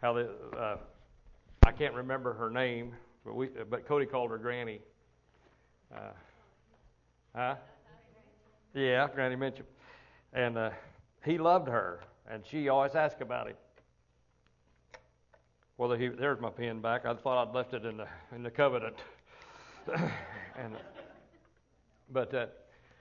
how they, I can't remember her name, but Cody called her Granny. Huh? Yeah, Granny Mitchell. And he loved her, and she always asked about him. Well, there's my pen back. I thought I'd left it in the covenant. But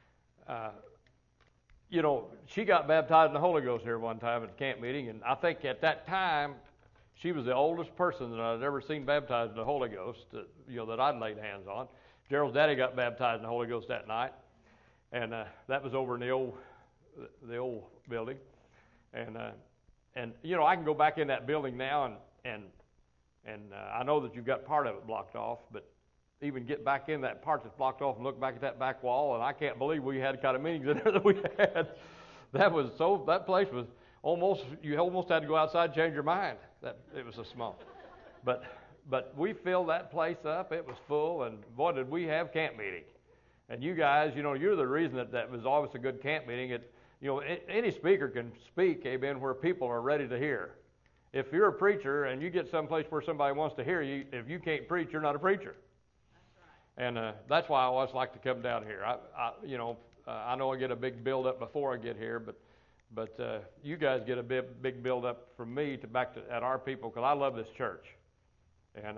she got baptized in the Holy Ghost here one time at the camp meeting, and I think at that time she was the oldest person that I'd ever seen baptized in the Holy Ghost, that I'd laid hands on. Gerald's daddy got baptized in the Holy Ghost that night, and that was over in the old building, and I can go back in that building now, and I know that you've got part of it blocked off, but even get back in that part that's blocked off and look back at that back wall, and I can't believe we had the kind of meetings in there that we had. That place was you almost had to go outside and change your mind. It was so small. But we filled that place up. It was full, and boy, did we have camp meeting. And you guys, you're the reason that was always a good camp meeting. Any speaker can speak, amen, where people are ready to hear. If you're a preacher and you get someplace where somebody wants to hear you, if you can't preach, you're not a preacher. And that's why I always like to come down here. I know I get a big build up before I get here, but you guys get a big build up from me at our people, because I love this church. And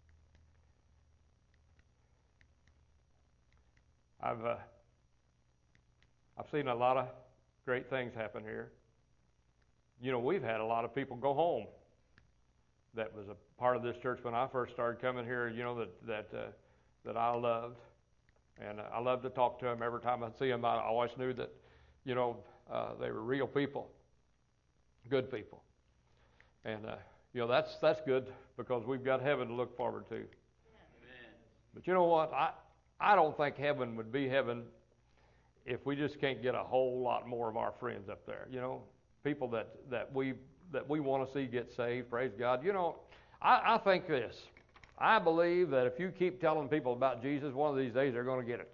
I've seen a lot of great things happen here. We've had a lot of people go home that was a part of this church when I first started coming here. That I loved, and I loved to talk to them. Every time I see them, I always knew that, they were real people, good people, and that's good, because we've got heaven to look forward to. Amen. But you know what? I don't think heaven would be heaven if we just can't get a whole lot more of our friends up there. People that we want to see get saved. Praise God. I think this. I believe that if you keep telling people about Jesus, one of these days they're going to get it.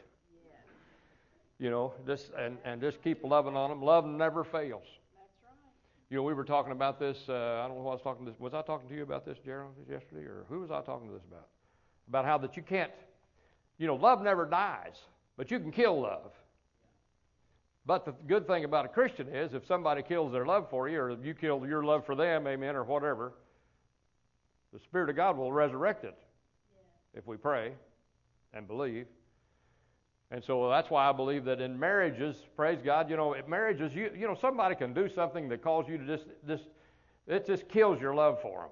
Yeah. Just keep loving on them. Love never fails. That's right. We were talking about this. I don't know who I was talking to. Was I talking to you about this, Gerald, yesterday, or who was I talking to this about? About how that you can't. Love never dies, but you can kill love. But the good thing about a Christian is, if somebody kills their love for you, or you kill your love for them, amen, or whatever, the Spirit of God will resurrect it if we pray and believe. And so that's why I believe that in marriages, praise God, in marriages, somebody can do something that calls you to it just kills your love for them.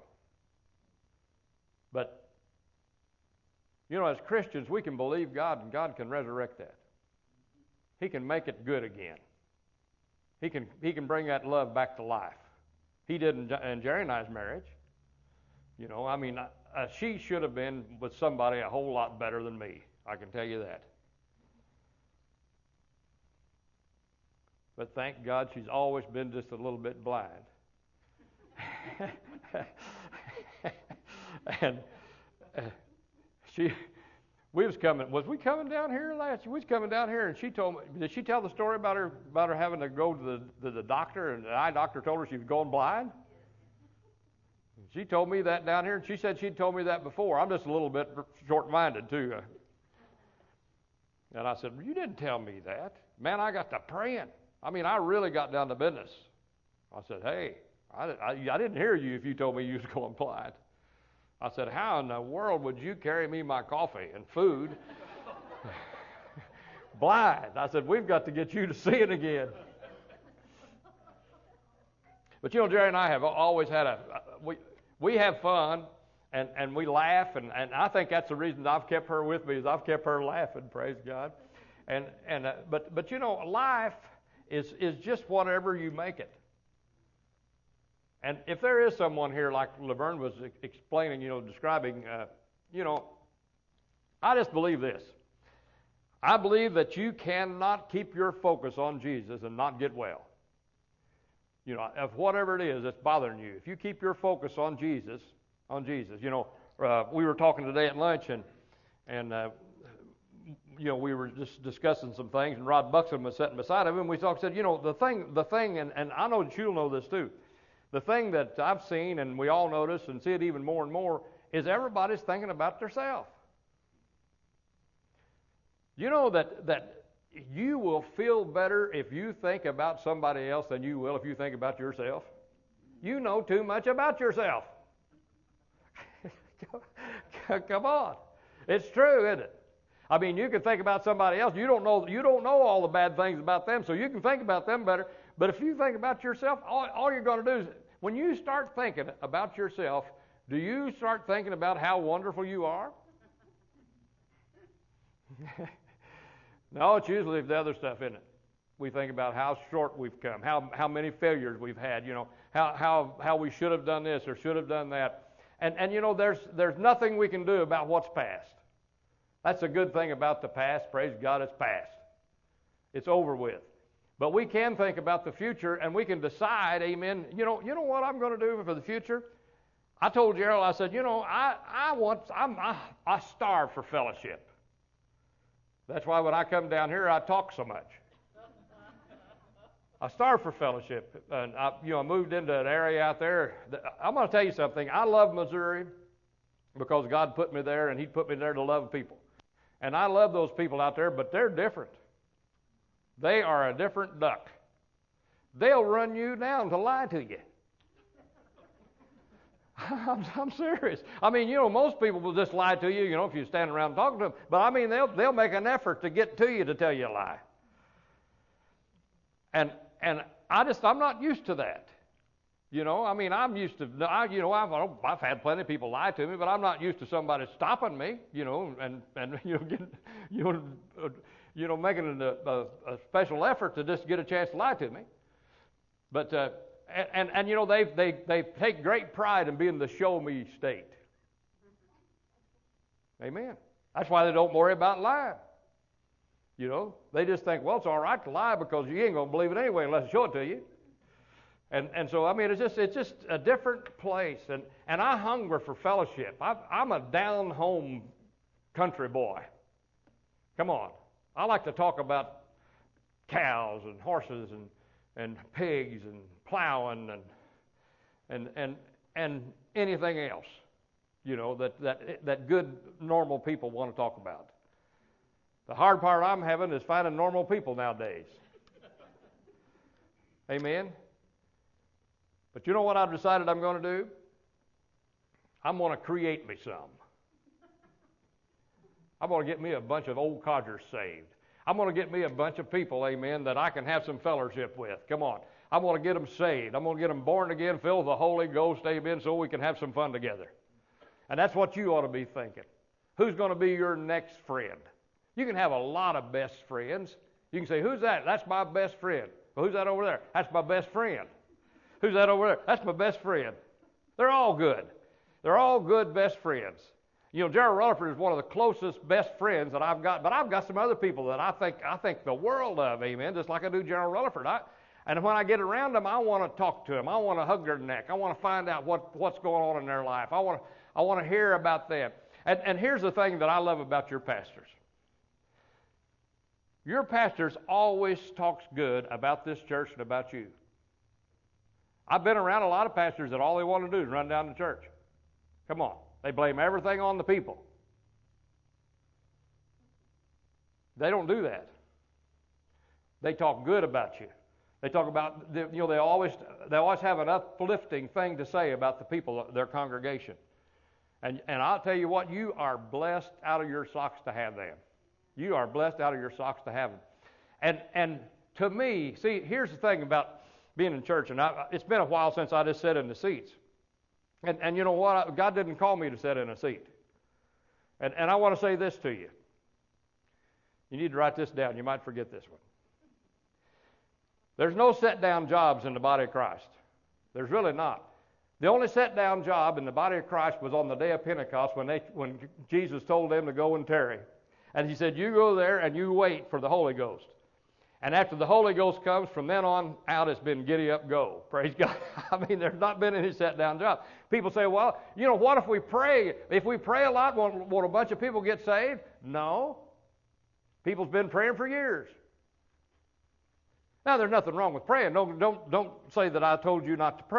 But, as Christians, we can believe God, and God can resurrect that. He can make it good again. He can bring that love back to life. He did in Jerry and I's marriage. She should have been with somebody a whole lot better than me. I can tell you that. But thank God she's always been just a little bit blind. And was we coming down here last? We was coming down here, and she told me. Did she tell the story about her having to go to the doctor, and the eye doctor told her she was going blind? She told me that down here, and she said she'd told me that before. I'm just a little bit short-minded, too. And I said, well, you didn't tell me that. Man, I got to praying. I really got down to business. I said, hey, I didn't hear you if you told me you was going blind. I said, how in the world would you carry me my coffee and food blind? I said, we've got to get you to see it again. But Jerry and I have always had we have fun, and we laugh, and I think that's the reason I've kept her with me, is I've kept her laughing, praise God. But life is just whatever you make it. And if there is someone here, like Laverne was explaining, describing, I just believe this. I believe that you cannot keep your focus on Jesus and not get well. Of whatever it is that's bothering you, if you keep your focus on Jesus, we were talking today at lunch, and we were just discussing some things, and Rod Buxton was sitting beside him, and we said, the thing, and I know that you'll know this too. The thing that I've seen, and we all notice and see it even more and more, is everybody's thinking about themselves. You know that you will feel better if you think about somebody else than you will if you think about yourself. You know too much about yourself. Come on. It's true, isn't it? I mean, you can think about somebody else. You don't know all the bad things about them, so you can think about them better. But if you think about yourself, all you're going to do is, when you start thinking about yourself, do you start thinking about how wonderful you are? No, it's usually the other stuff, isn't it? We think about how short we've come, how many failures we've had, how we should have done this or should have done that. And there's nothing we can do about what's past. That's a good thing about the past. Praise God, it's past. It's over with. But we can think about the future, and we can decide, amen, you know what I'm going to do for the future? I told Gerald, I said, I starve for fellowship. That's why when I come down here, I talk so much. I starve for fellowship. And I moved into an area out there. I'm going to tell you something. I love Missouri because God put me there, and He put me there to love people. And I love those people out there, but they're different. They are a different duck. They'll run you down to lie to you. I'm serious. I mean, most people will just lie to you, if you stand around talking to them. But I mean, they'll make an effort to get to you to tell you a lie. And I'm not used to that. I mean, I'm used to, I've had plenty of people lie to me, but I'm not used to somebody stopping me, and making a special effort to just get a chance to lie to me. But they take great pride in being the show me state. Amen. That's why they don't worry about lying. They just think, well, it's all right to lie because you ain't gonna believe it anyway unless I show it to you. And so I mean, it's just a different place, and I hunger for fellowship. I'm a down home country boy. Come on, I like to talk about cows and horses and pigs and plowing and anything else, that good normal people want to talk about. The hard part I'm having is finding normal people nowadays. Amen. But you know what I've decided I'm going to do? I'm going to create me some. I'm going to get me a bunch of old codgers saved. I'm going to get me a bunch of people, amen, that I can have some fellowship with. Come on. I'm going to get them saved. I'm going to get them born again, filled with the Holy Ghost, amen, so we can have some fun together. And that's what you ought to be thinking. Who's going to be your next friend? You can have a lot of best friends. You can say, who's that? That's my best friend. Well, who's that over there? That's my best friend. Who's that over there? That's my best friend. They're all good. They're all good best friends. Gerald Rutherford is one of the closest best friends that I've got, but I've got some other people that I think the world of, amen, just like I do Gerald Rutherford. And when I get around them, I want to talk to them. I want to hug their neck. I want to find out what's going on in their life. I want to hear about them. And here's the thing that I love about your pastors. Your pastors always talks good about this church and about you. I've been around a lot of pastors that all they want to do is run down the church. Come on. They blame everything on the people. They don't do that. They talk good about you. They talk about, they always have an uplifting thing to say about the people, their congregation. And I'll tell you what, you are blessed out of your socks to have them. You are blessed out of your socks to have them. And to me, see, here's the thing about being in church, and it's been a while since I just sat in the seats. And you know what? God didn't call me to sit in a seat. And I want to say this to you. You need to write this down. You might forget this one. There's no set-down jobs in the body of Christ. There's really not. The only set-down job in the body of Christ was on the day of Pentecost when Jesus told them to go and tarry. And He said, you go there and you wait for the Holy Ghost. And after the Holy Ghost comes, from then on out, it's been giddy up, go. Praise God. I mean, there's not been any set-down job. People say, well, what if we pray? If we pray a lot, won't a bunch of people get saved? No. People's been praying for years. Now, there's nothing wrong with praying. Don't say that I told you not to pray.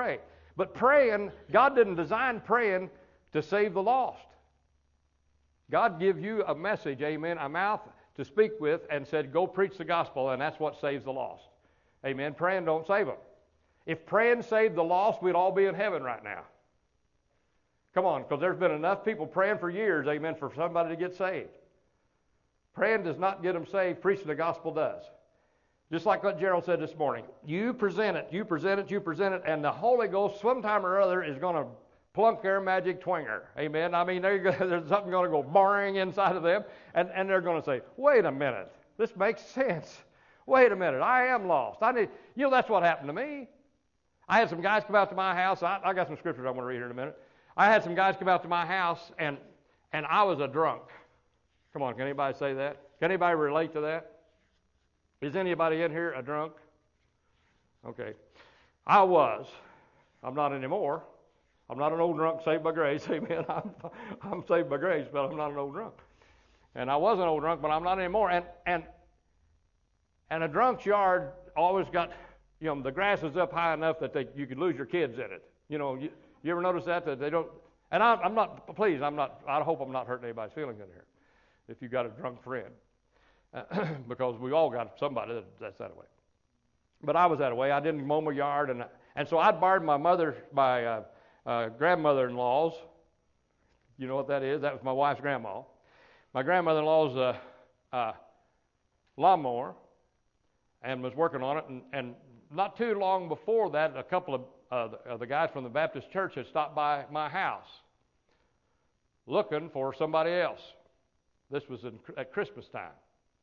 But praying, God didn't design praying to save the lost. God give you a message, amen, a mouth to speak with, and said, go preach the gospel, and that's what saves the lost. Amen. Praying don't save them. If praying saved the lost, we'd all be in heaven right now. Come on, because there's been enough people praying for years, amen, for somebody to get saved. Praying does not get them saved. Preaching the gospel does. Just like what Gerald said this morning. You present it, you present it, you present it, and the Holy Ghost sometime or other is going to plunk their magic twinger. Amen. I mean, there's something going to go boring inside of them, and they're going to say, wait a minute, this makes sense. Wait a minute, I am lost. That's what happened to me. I had some guys come out to my house. I got some scriptures I'm going to read here in a minute. I had some guys come out to my house, and I was a drunk. Come on, can anybody say that? Can anybody relate to that? Is anybody in here a drunk? Okay. I was. I'm not anymore. I'm not an old drunk saved by grace. Amen. I'm saved by grace, but I'm not an old drunk. And I was an old drunk, but I'm not anymore. And a drunk's yard always got, the grass is up high enough that you could lose your kids in it. You ever notice that they don't? And I'm not. Please, I'm not. I hope I'm not hurting anybody's feelings in here. If you've got a drunk friend. Because we all got somebody that's that way. But I was that way. I didn't mow my yard, and so I borrowed my grandmother-in-law's. You know what that is? That was my wife's grandma. My grandmother-in-law's lawnmower, and was working on it. And not too long before that, a couple of the guys from the Baptist church had stopped by my house looking for somebody else. This was at Christmas time.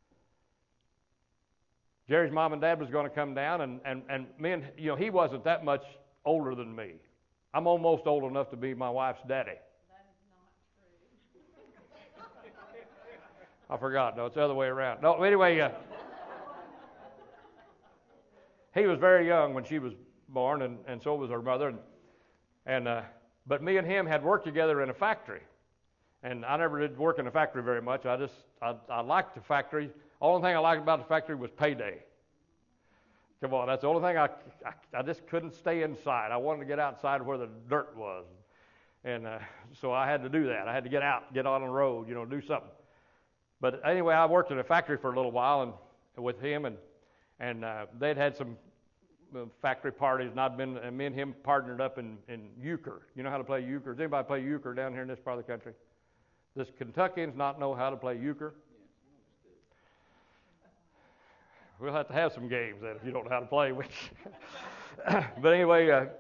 Jerry's mom and dad was going to come down, and me and he wasn't that much older than me. I'm almost old enough to be my wife's daddy. That is not true. I forgot. No, it's the other way around. No, anyway, he was very young when she was born, and so was her mother. But me and him had worked together in a factory, and I never did work in a factory very much. I liked the factory. Only thing I liked about the factory was payday. Come on, that's the only thing I just couldn't stay inside. I wanted to get outside where the dirt was. And so I had to do that. I had to get out, get on the road, do something. But anyway, I worked in a factory for a little while and with him, and they'd had some factory parties, and me and him partnered up in euchre. You know how to play euchre? Does anybody play euchre down here in this part of the country? Does Kentuckians not know how to play euchre? We'll have to have some games then if you don't know how to play. But anyway,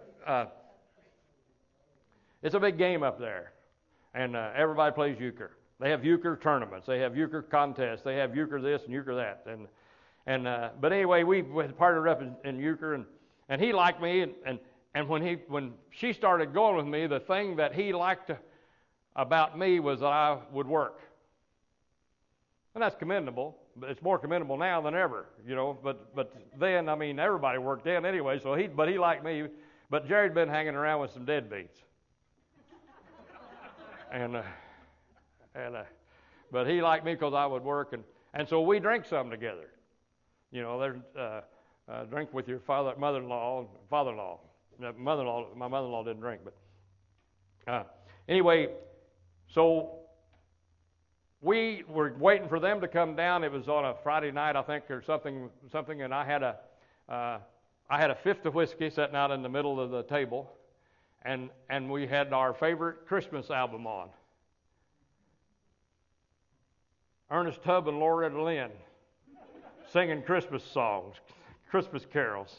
it's a big game up there, and everybody plays euchre. They have euchre tournaments. They have euchre contests. They have euchre this and euchre that. But anyway, we partnered up in euchre, and he liked me. And when she started going with me, the thing that he liked about me was that I would work. And that's commendable. But it's more commendable now than ever, But then, everybody worked then anyway. So he liked me. But Jerry'd been hanging around with some deadbeats. But he liked me because I would work, and so we drank some together. There's drink with your mother-in-law, and father-in-law. My mother-in-law didn't drink, but anyway, so. We were waiting for them to come down. It was on a Friday night, I think, or something, and I had a fifth of whiskey sitting out in the middle of the table, and we had our favorite Christmas album on. Ernest Tubb and Loretta Lynn singing Christmas songs, Christmas carols.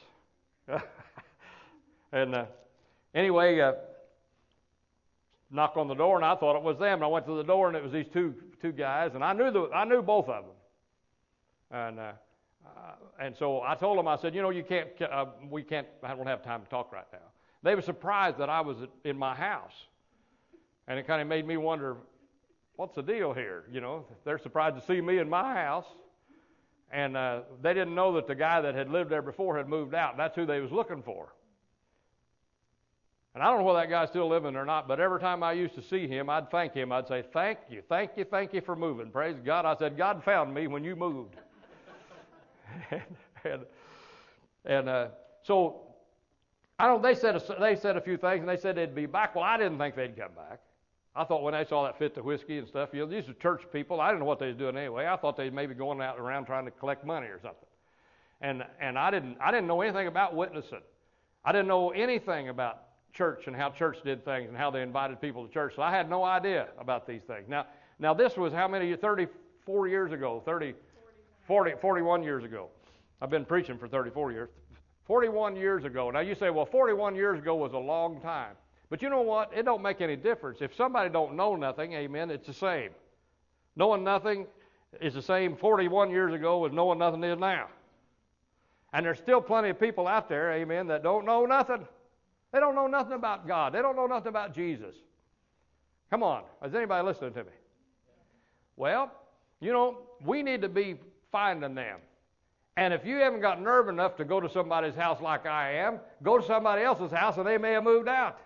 And anyway, knock on the door, and I thought it was them. And I went to the door, and it was these two guys, and I knew both of them. And so I told them, I said, you can't, I don't have time to talk right now. They were surprised that I was in my house, and it kind of made me wonder, what's the deal here? They're surprised to see me in my house, and they didn't know that the guy that had lived there before had moved out. That's who they was looking for. And I don't know whether that guy's still living or not, but every time I used to see him, I'd thank him. I'd say, thank you for moving. Praise God. I said, God found me when you moved. So They said a few things, and they said they'd be back. Well, I didn't think they'd come back. I thought when they saw that fit the whiskey and stuff, these are church people. I didn't know what they was doing anyway. I thought they'd maybe going out around trying to collect money or something. And I didn't know anything about witnessing. I didn't know anything about church and how church did things and how they invited people to church. So I had no idea about these things. Now this was how many? 34 years ago, 41 years ago. I've been preaching for 34 years. 41 years ago. Now you say, well, 41 years ago was a long time. But you know what? It don't make any difference. If somebody don't know nothing, amen, it's the same. Knowing nothing is the same 41 years ago as knowing nothing is now. And there's still plenty of people out there, amen, that don't know nothing. They don't know nothing about God. They don't know nothing about Jesus. Come on. Is anybody listening to me? Well, we need to be finding them. And if you haven't got nerve enough to go to somebody's house like I am, go to somebody else's house and they may have moved out.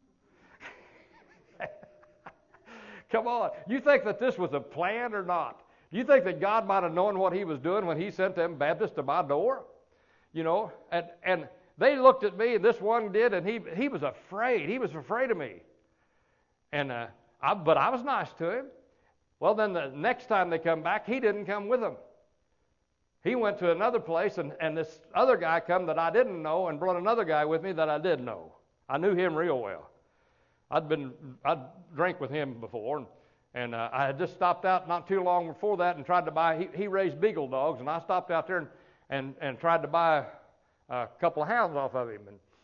Come on. You think that this was a plan or not? You think that God might have known what he was doing when he sent them Baptists to my door? And they looked at me, and this one did, and he was afraid. He was afraid of me. But I was nice to him. Well, then the next time they come back, he didn't come with them. He went to another place, and this other guy come that I didn't know and brought another guy with me that I did know. I knew him real well. I'd drank with him before, and I had just stopped out not too long before that and tried to buy. He raised beagle dogs, and I stopped out there and tried to buy a couple of hounds off of him,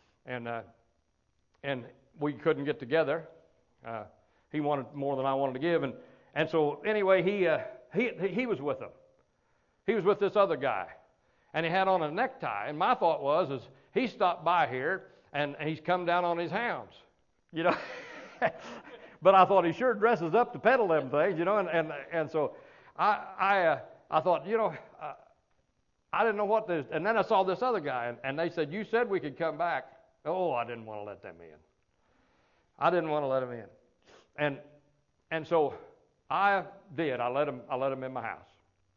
and we couldn't get together. He wanted more than I wanted to give, and so anyway, he was with them. He was with this other guy, and he had on a necktie. And my thought was, he stopped by here, and he's come down on his hounds, But I thought he sure dresses up to peddle them things, And so I thought, I didn't know what this. And then I saw this other guy, and they said, "You said we could come back." Oh, I didn't want to let them in. I didn't want to let them in, and so I did. I let them in my house.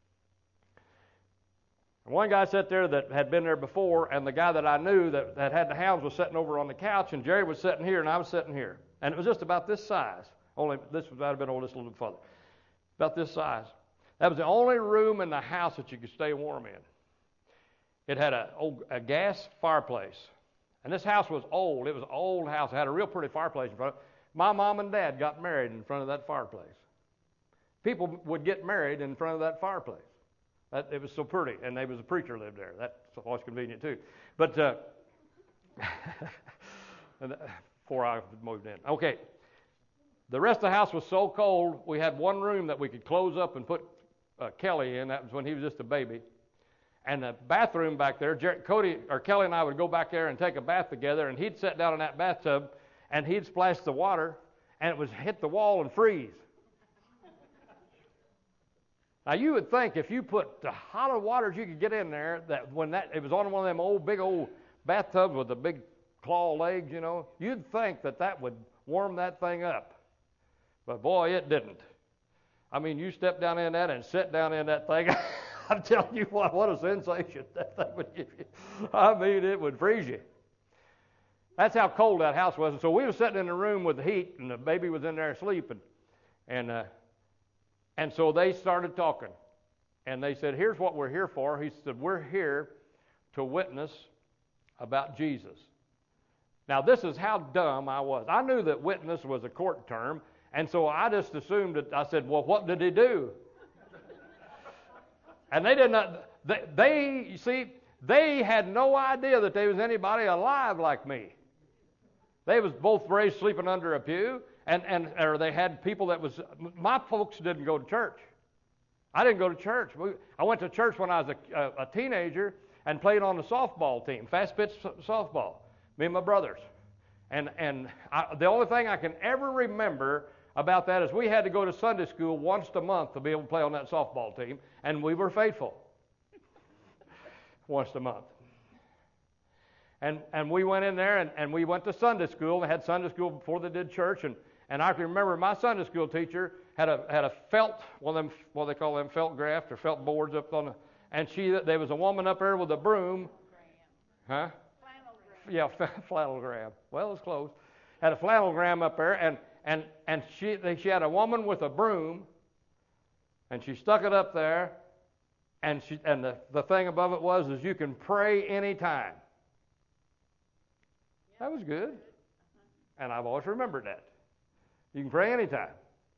One guy sat there that had been there before, and the guy that I knew that had the hounds was sitting over on the couch, and Jerry was sitting here, and I was sitting here. And it was just about this size. Only this would have been just a little bit further. About this size. That was the only room in the house that you could stay warm in. It had a gas fireplace. And this house was old. It was an old house. It had a real pretty fireplace in front of it. My mom and dad got married in front of that fireplace. People would get married in front of that fireplace. It was so pretty, and there was a preacher lived there. That's always convenient too. But before I moved in, okay. The rest of the house was so cold. We had one room that we could close up and put Kelly in. That was when he was just a baby. And the bathroom back there, Kelly and I would go back there and take a bath together, and he'd sit down in that bathtub, and he'd splash the water, and it would hit the wall and freeze. Now, you would think if you put the hotter waters you could get in there, that it was on one of them big old bathtubs with the big claw legs, you'd think that would warm that thing up. But boy, it didn't. I mean, you step down in that and sit down in that thing, I'm telling you what a sensation that thing would give you. I mean, it would freeze you. That's how cold that house was. And so we were sitting in the room with the heat, and the baby was in there asleep, and so they started talking, and they said, "Here's what we're here for." He said, "We're here to witness about Jesus." Now, this is how dumb I was. I knew that witness was a court term, and so I just assumed that. I said, "Well, what did he do?" And they did not. They had no idea that there was anybody alive like me. They was both raised sleeping under a pew. Or they had people that was, my folks didn't go to church. I didn't go to church. I went to church when I was a teenager and played on the softball team, fast pitch softball, me and my brothers. The only thing I can ever remember about that is we had to go to Sunday school once a month to be able to play on that softball team, and we were faithful once a month. And we went in there, and we went to Sunday school. They had Sunday school before they did church, and I can remember my Sunday school teacher had a felt, one of them, what they call them, felt graft or felt boards up on the, and there was a woman up there with a broom. Huh? flannelgram. Well, it's close. Had a flannelgram up there, and she had a woman with a broom, and she stuck it up there, and the thing above it was you can pray anytime. That was good, and I've always remembered that. You can pray anytime.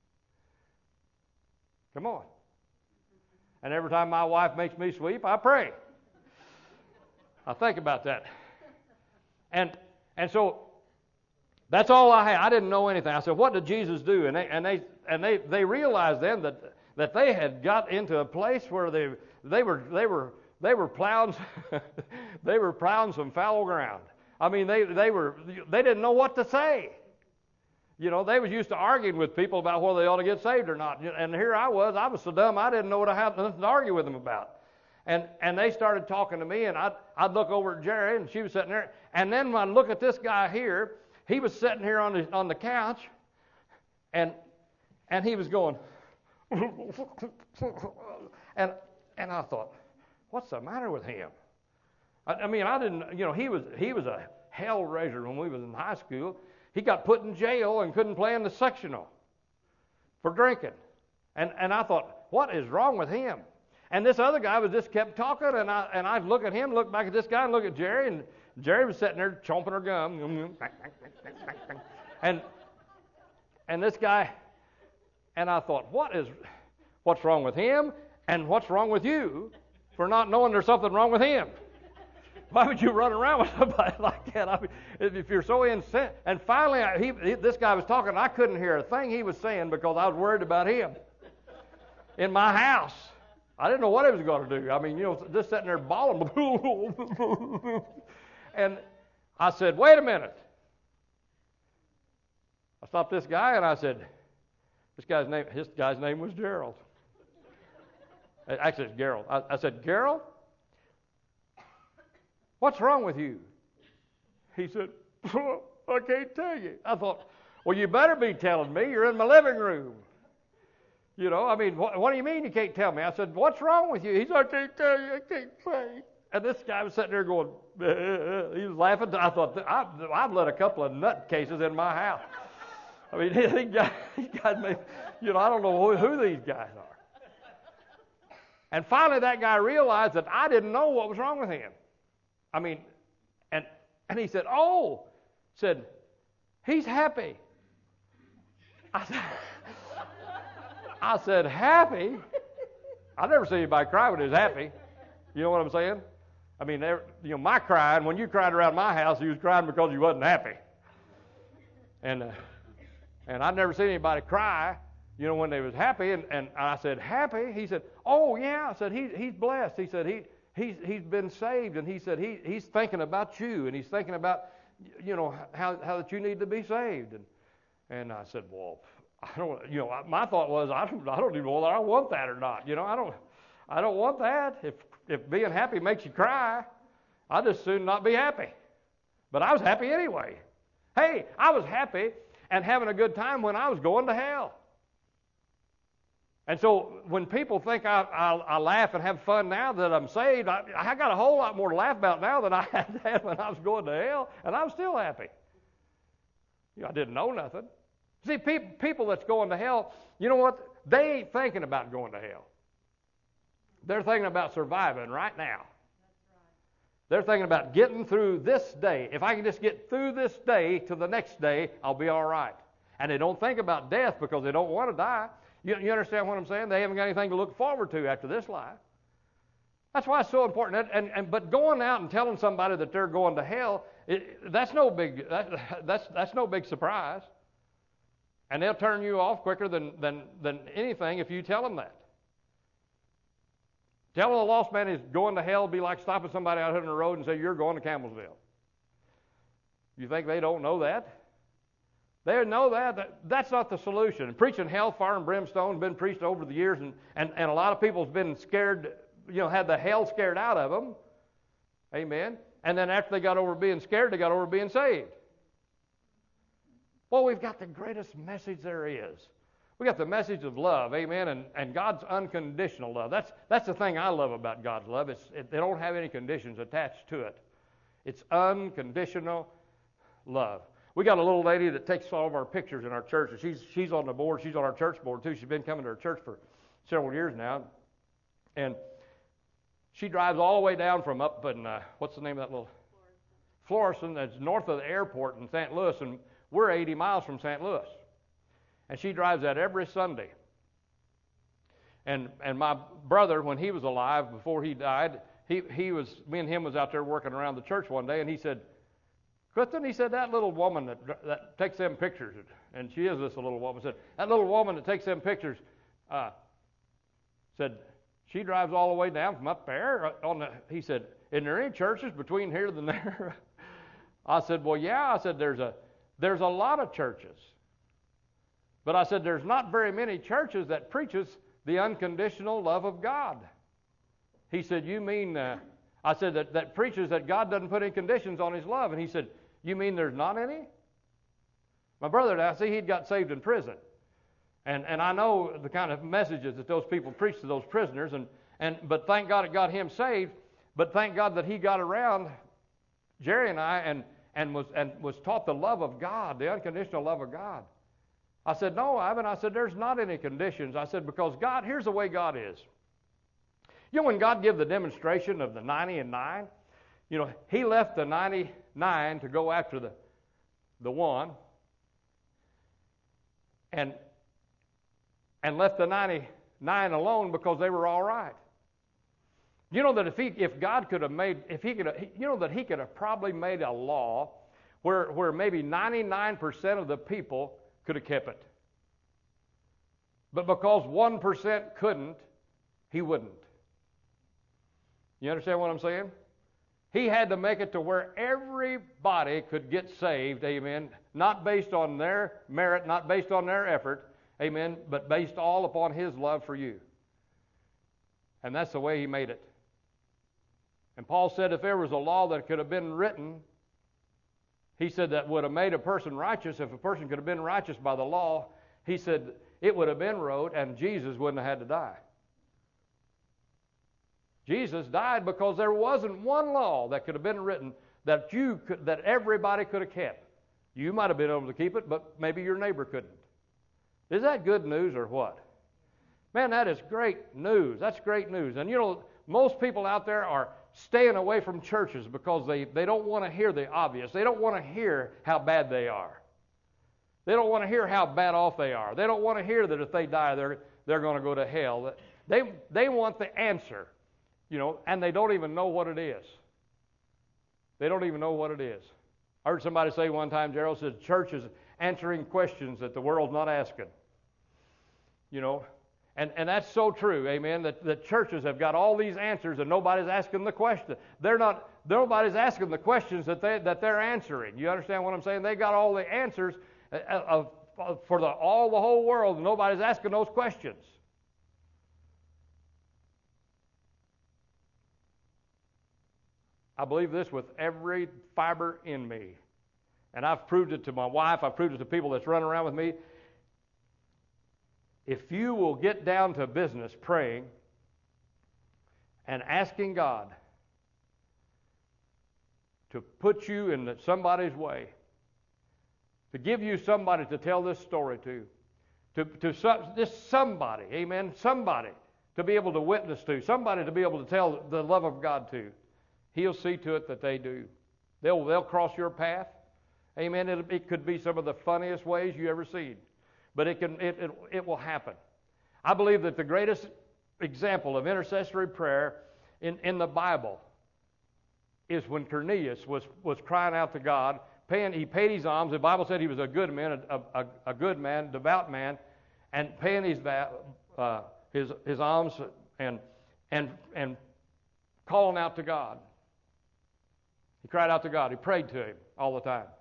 Come on. And every time my wife makes me sweep, I pray. I think about that. And so that's all I had. I didn't know anything. I said, what did Jesus do? And they realized then that they had got into a place where they were plowing they were plowing some fallow ground. I mean, they didn't know what to say. You know, they was used to arguing with people about whether they ought to get saved or not. And here I was so dumb I didn't know what I had to argue with them about. And they started talking to me, and I'd look over at Jerry, and she was sitting there. And then when I look at this guy here, he was sitting here on the couch, and he was going, and I thought, what's the matter with him? I mean, I didn't, you know, he was a hell raiser when we was in high school. He got put in jail and couldn't play in the sectional for drinking. And I thought, what is wrong with him? And this other guy just kept talking, and I'd look at him, look back at this guy, and look at Jerry, and Jerry was sitting there chomping her gum. And this guy, and I thought, what's wrong with him, and what's wrong with you for not knowing there's something wrong with him? Why would you run around with somebody like that? I mean, if you're so incensed. And finally, this guy was talking, and I couldn't hear a thing he was saying because I was worried about him in my house. I didn't know what he was going to do. I mean, you know, just sitting there bawling. And I said, wait a minute. I stopped this guy, and I said, his guy's name was Gerald. Actually, it's Gerald. I said, Gerald, what's wrong with you? He said, I can't tell you. I thought, well, you better be telling me. You're in my living room. You know, I mean, what do you mean you can't tell me? I said, what's wrong with you? He said, I can't tell you. I can't say. And this guy was sitting there going, he was laughing. I thought, I've let a couple of nutcases in my house. I mean, he got me, you know, I don't know who these guys are. And finally that guy realized that I didn't know what was wrong with him. I mean, and he said, he's happy. I said, happy? I've never seen anybody cry when he was happy. You know what I'm saying? I mean, you know, my crying, when you cried around my house, you was crying because you wasn't happy. And I've never seen anybody cry, you know, when they was happy. And I said, happy? He said, oh, yeah. I said, he's blessed. He said, he's been saved. And he said, he's thinking about you. And he's thinking about, you know, how that you need to be saved. And I said, well, I don't, you know, my thought was, I don't even know whether I want that or not. You know, I don't want that. If being happy makes you cry, I'd just soon not be happy. But I was happy anyway. Hey, I was happy and having a good time when I was going to hell. And so when people think I laugh and have fun now that I'm saved, I got a whole lot more to laugh about now than I had when I was going to hell, and I'm still happy. You know, I didn't know nothing. See, people that's going to hell, you know what? They ain't thinking about going to hell. They're thinking about surviving right now. That's right. They're thinking about getting through this day. If I can just get through this day to the next day, I'll be all right. And they don't think about death because they don't want to die. You understand what I'm saying? They haven't got anything to look forward to after this life. That's why it's so important. But going out and telling somebody that they're going to hell, that's no big surprise. And they'll turn you off quicker than anything if you tell them that. Telling a lost man he's going to hell would be like stopping somebody out on the road and say, you're going to Campbellsville. You think they don't know that? They know that. That's not the solution. And preaching hellfire and brimstone has been preached over the years, and a lot of people have been scared, you know, had the hell scared out of them. Amen. And then after they got over being scared, they got over being saved. Well, we've got the greatest message there is. We got the message of love, amen, and God's unconditional love. That's the thing I love about God's love. They don't have any conditions attached to it. It's unconditional love. We got a little lady that takes all of our pictures in our church, and she's on the board. She's on our church board too. She's been coming to our church for several years now, and she drives all the way down from up in what's the name of that little Florissant, that's north of the airport in St. Louis, and we're 80 miles from St. Louis, and she drives that every Sunday. And my brother, when he was alive, before he died, me and him was out there working around the church one day, and he said, Kristen, he said, that little woman that takes them pictures, and she is this little woman, said, that little woman that takes them pictures, said, she drives all the way down from up there. He said, isn't there any churches between here and there? I said, well, yeah. I said, there's a lot of churches. But I said, there's not very many churches that preaches the unconditional love of God. He said, you mean, I said, that preaches that God doesn't put any conditions on his love. And he said, you mean there's not any? My brother, I see he'd got saved in prison. And I know the kind of messages that those people preach to those prisoners, but thank God it got him saved. But thank God that he got around Jerry and I and was taught the love of God, the unconditional love of God. I said, no, Ivan. I said, there's not any conditions. I said, because God, here's the way God is. You know, when God gave the demonstration of the 90 and 9, you know, he left the 99 to go after the one, and left the 99 alone because they were all right. You know that if God could have made, you know that he could have probably made a law where maybe 99% of the people could have kept it. But because 1% couldn't, he wouldn't. You understand what I'm saying? He had to make it to where everybody could get saved, amen, not based on their merit, not based on their effort, amen, but based all upon his love for you. And that's the way he made it. And Paul said if there was a law that could have been written, he said that would have made a person righteous. If a person could have been righteous by the law, he said it would have been wrote and Jesus wouldn't have had to die. Jesus died because there wasn't one law that could have been written that everybody could have kept. You might have been able to keep it, but maybe your neighbor couldn't. Is that good news or what? Man, that is great news. That's great news. And you know, most people out there are staying away from churches because they don't want to hear the obvious. They don't want to hear how bad they are. They don't want to hear how bad off they are. They don't want to hear that if they die, they're going to go to hell. They want the answer, you know, and they don't even know what it is. They don't even know what it is. I heard somebody say one time, Gerald said, church is answering questions that the world's not asking. You know, and that's so true, amen, that churches have got all these answers and nobody's asking the question. Nobody's asking the questions that they're answering. You understand what I'm saying? They got all the answers for the whole world, and nobody's asking those questions. I believe this with every fiber in me. And I've proved it to my wife. I've proved it to people that's running around with me. If you will get down to business praying and asking God to put you in somebody's way, to give you somebody to tell this story just somebody, amen, somebody to be able to witness to, somebody to be able to tell the love of God to, He'll see to it that they do. They'll cross your path. Amen. It could be some of the funniest ways you ever seen, but it will happen. I believe that the greatest example of intercessory prayer in the Bible is when Cornelius was crying out to God. He paid his alms. The Bible said he was a good man, a good man, devout man, and paying his alms and calling out to God. He cried out to God. He prayed to him all the time.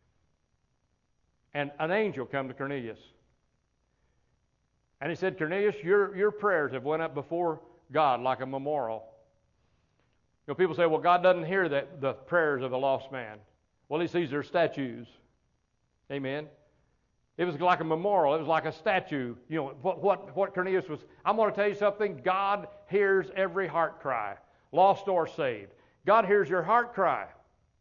And an angel come to Cornelius. And he said, Cornelius, your prayers have went up before God like a memorial. You know, people say, well, God doesn't hear the prayers of the lost man. Well, He sees their statues. Amen. It was like a memorial. It was like a statue. You know, what Cornelius was. I'm going to tell you something. God hears every heart cry, lost or saved. God hears your heart cry.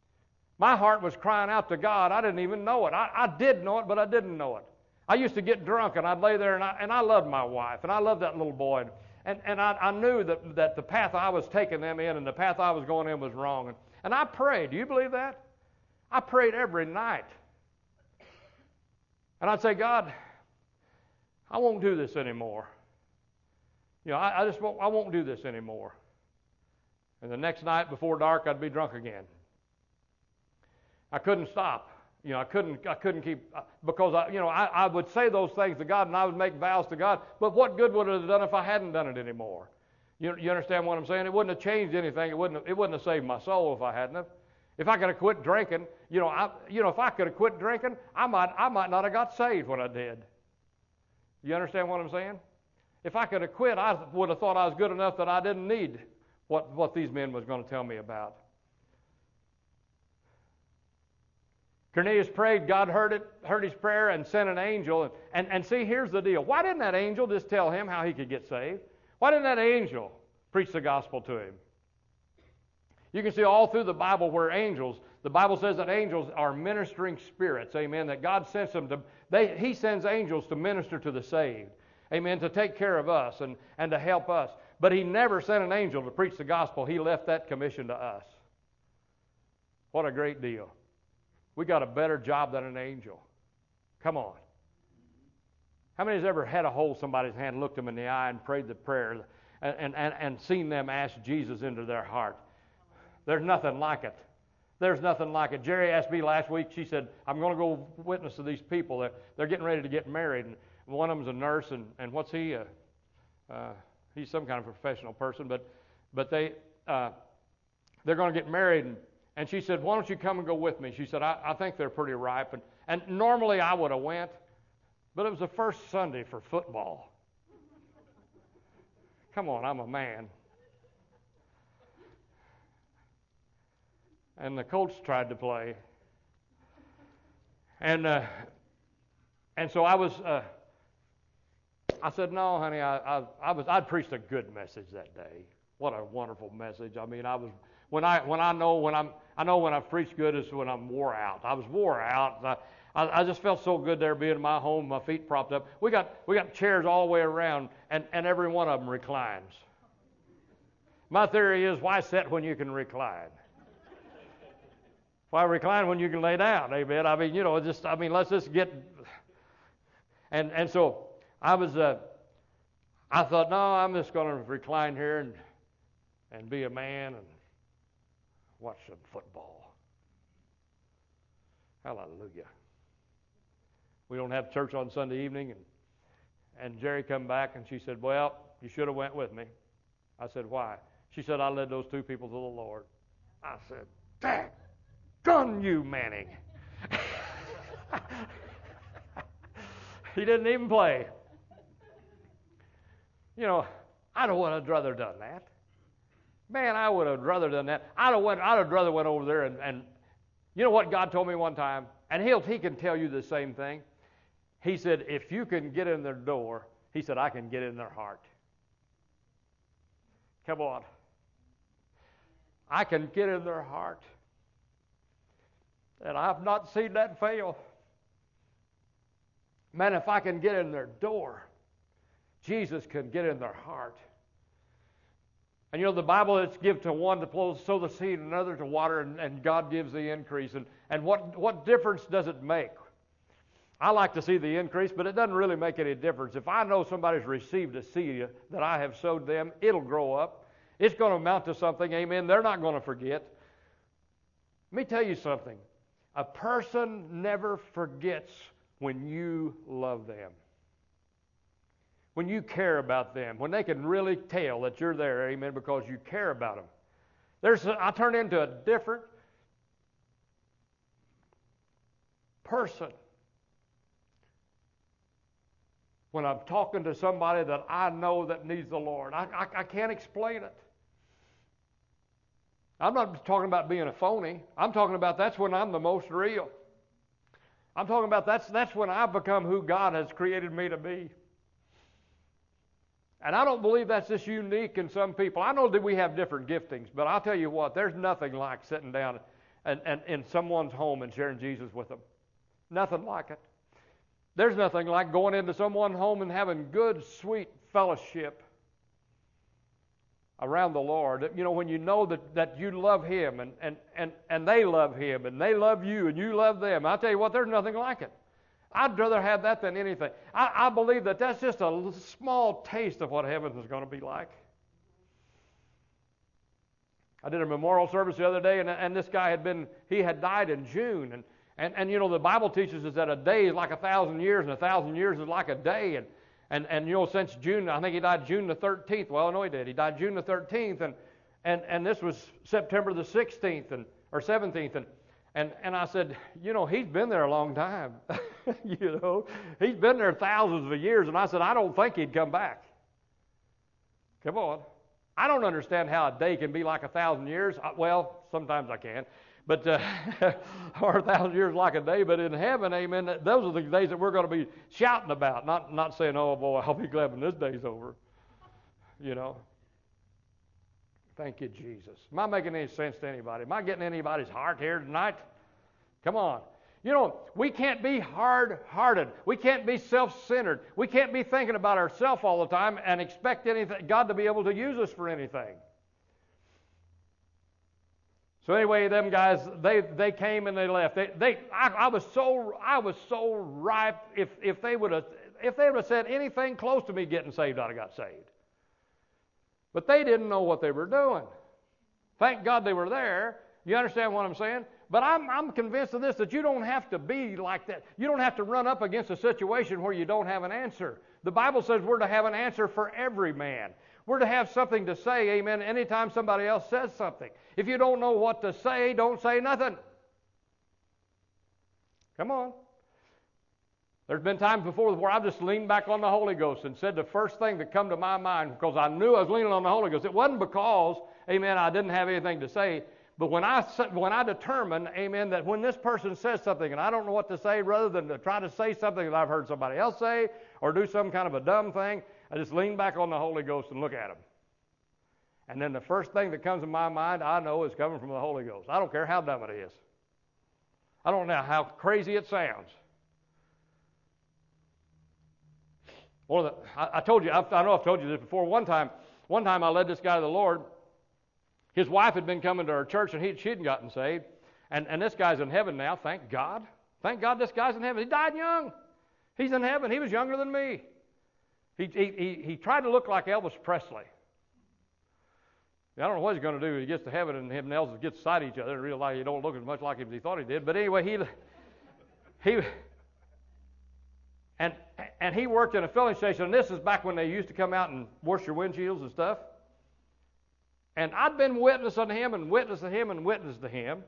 My heart was crying out to God. I didn't even know it. I did know it, but I didn't know it. I used to get drunk, and I'd lay there, and I loved my wife, and I loved that little boy. And I knew that the path I was taking them in and the path I was going in was wrong. And I prayed. Do you believe that? I prayed every night. And I'd say, God, I won't do this anymore. You know, I won't do this anymore. And the next night before dark, I'd be drunk again. I couldn't stop. You know, I couldn't keep, because I would say those things to God, and I would make vows to God. But what good would it have done if I hadn't done it anymore? You understand what I'm saying? It wouldn't have changed anything. It wouldn't have saved my soul if I hadn't have. If I could have quit drinking, if I could have quit drinking, I might not have got saved when I did. You understand what I'm saying? If I could have quit, I would have thought I was good enough that I didn't need what these men was going to tell me about. Cornelius prayed. God heard his prayer and sent an angel. And see, here's the deal. Why didn't that angel just tell him how he could get saved? Why didn't that angel preach the gospel to him? You can see all through the Bible where the Bible says that angels are ministering spirits, amen, that God sends them He sends angels to minister to the saved, amen, to take care of us and to help us. But He never sent an angel to preach the gospel. He left that commission to us. What a great deal. We got a better job than an angel. Come on. How many has ever had to hold somebody's hand, looked them in the eye, and prayed the prayer and seen them ask Jesus into their heart? There's nothing like it. There's nothing like it. Jerry asked me last week, she said, I'm going to go witness to these people. They're getting ready to get married. And one of them's a nurse, and what's he? He's some kind of professional person, but they're going to get married. And she said, why don't you come and go with me? She said, I think they're pretty ripe. And normally I would have went, but it was the first Sunday for football. Come on, I'm a man. And the Colts tried to play. And so I said, no, honey, I'd preached a good message that day. What a wonderful message. I mean, I know when I've preached good is when I'm wore out. I was wore out. I just felt so good there being in my home, my feet propped up. We got chairs all the way around, and every one of them reclines. My theory is, why sit when you can recline? Why recline when you can lay down? Amen. I mean, let's just get. And so I thought, no, I'm just going to recline here and be a man and watch some football. Hallelujah. We don't have church on Sunday evening, and Jerry come back and she said, well, you should have went with me. I said, why? She said, I led those two people to the Lord. I said, dang. Gun you, Manning. He didn't even play. I would have rather done that. Man, I would have rather done that. I'd have rather went over there and you know what God told me one time? And he can tell you the same thing. He said, if you can get in their door, he said, I can get in their heart. Come on. I can get in their heart. And I've not seen that fail. Man, if I can get in their door, Jesus can get in their heart. And the Bible, it's give to one to sow the seed, and another to water, and God gives the increase. And what difference does it make? I like to see the increase, but it doesn't really make any difference. If I know somebody's received a seed that I have sowed them, it'll grow up. It's going to amount to something, amen. They're not going to forget. Let me tell you something. A person never forgets when you love them, when you care about them, when they can really tell that you're there, amen, because you care about them. I turn into a different person when I'm talking to somebody that I know that needs the Lord. I can't explain it. I'm not talking about being a phony. I'm talking about that's when I'm the most real. I'm talking about that's when I've become who God has created me to be. And I don't believe that's just unique in some people. I know that we have different giftings, but I'll tell you what, there's nothing like sitting down and in someone's home and sharing Jesus with them. Nothing like it. There's nothing like going into someone's home and having good, sweet fellowship around the Lord. You know, when you know that you love Him and they love Him and they love you and you love them. I'll tell you what, there's nothing like it. I'd rather have that than anything. I believe that that's just a small taste of what heaven is going to be like. I did a memorial service the other day, and this guy had died in June, and you know, the Bible teaches us that a day is like 1,000 years, and 1,000 years is like a day, and you know, since June, I think he died June the 13th. Well, no, he did. He died June the 13th, and this was September the 16th or 17th, and I said, you know, he's been there a long time. You know, he's been there thousands of years, and I said, I don't think he'd come back. Come on. I don't understand how a day can be like 1,000 years. Well, sometimes I can. But, or 1,000 years like a day. But in heaven, amen, those are the days that we're going to be shouting about. Not saying, oh, boy, I'll be glad when this day's over. You know. Thank you, Jesus. Am I making any sense to anybody? Am I getting anybody's heart here tonight? Come on. You know, we can't be hard-hearted. We can't be self-centered. We can't be thinking about ourselves all the time and expect God to be able to use us for anything. So anyway, them guys, they came and they left. I was so ripe. If they would have said anything close to me getting saved, I'd have got saved. But they didn't know what they were doing. Thank God they were there. You understand what I'm saying? But I'm convinced of this, that you don't have to be like that. You don't have to run up against a situation where you don't have an answer. The Bible says we're to have an answer for every man. We're to have something to say, amen, anytime somebody else says something. If you don't know what to say, don't say nothing. Come on. There's been times before where I've just leaned back on the Holy Ghost and said the first thing that come to my mind because I knew I was leaning on the Holy Ghost. It wasn't because, amen, I didn't have anything to say. But when I determine, amen, that when this person says something and I don't know what to say, rather than to try to say something that I've heard somebody else say or do some kind of a dumb thing, I just lean back on the Holy Ghost and look at them. And then the first thing that comes to my mind, I know is coming from the Holy Ghost. I don't care how dumb it is. I don't know how crazy it sounds. I told you, I know I've told you this before. One time I led this guy to the Lord. His wife had been coming to our church, and she hadn't gotten saved. And this guy's in heaven now, thank God. Thank God this guy's in heaven. He died young. He's in heaven. He was younger than me. He tried to look like Elvis Presley. I don't know what he's going to do when he gets to heaven and him and Elvis get beside each other and realize he don't look as much like him as he thought he did. But anyway, he worked in a filling station, and this is back when they used to come out and wash your windshields and stuff. And I'd been witnessing to him and witnessing to him and witnessing to him.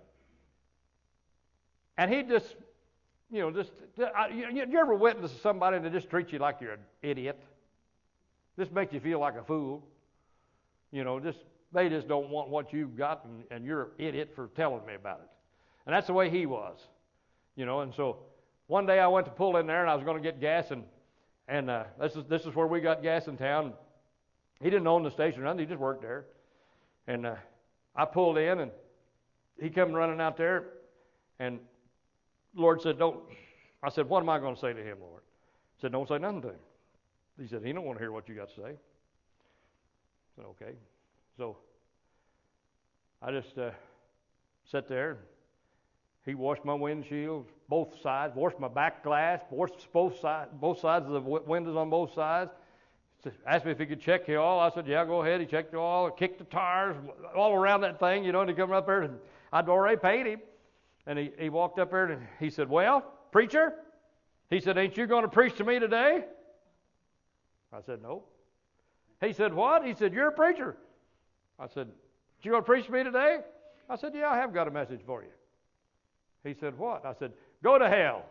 And he just, you ever witness to somebody that just treats you like you're an idiot? Just makes you feel like a fool. You know, they just don't want what you've got, and you're an idiot for telling me about it. And that's the way he was. You know, and so one day I went to pull in there, and I was going to get gas, and this is where we got gas in town. He didn't own the station or nothing. He just worked there. And I pulled in, and he come running out there, and the Lord said, don't. I said, what am I going to say to him, Lord? He said, don't say nothing to him. He said, he don't want to hear what you got to say. I said, okay. So I just sat there. He washed my windshield, both sides, washed my back glass, washed both sides of the windows on both sides. Asked me if he could check the oil. I said, yeah, go ahead. He checked the oil, kicked the tires, all around that thing, and he come up there, and I'd already paid him. And he walked up there, and he said, well, preacher? He said, ain't you going to preach to me today? I said, no. He said, what? He said, you're a preacher. I said, you going to preach to me today? I said, yeah, I have got a message for you. He said, what? I said, go to hell.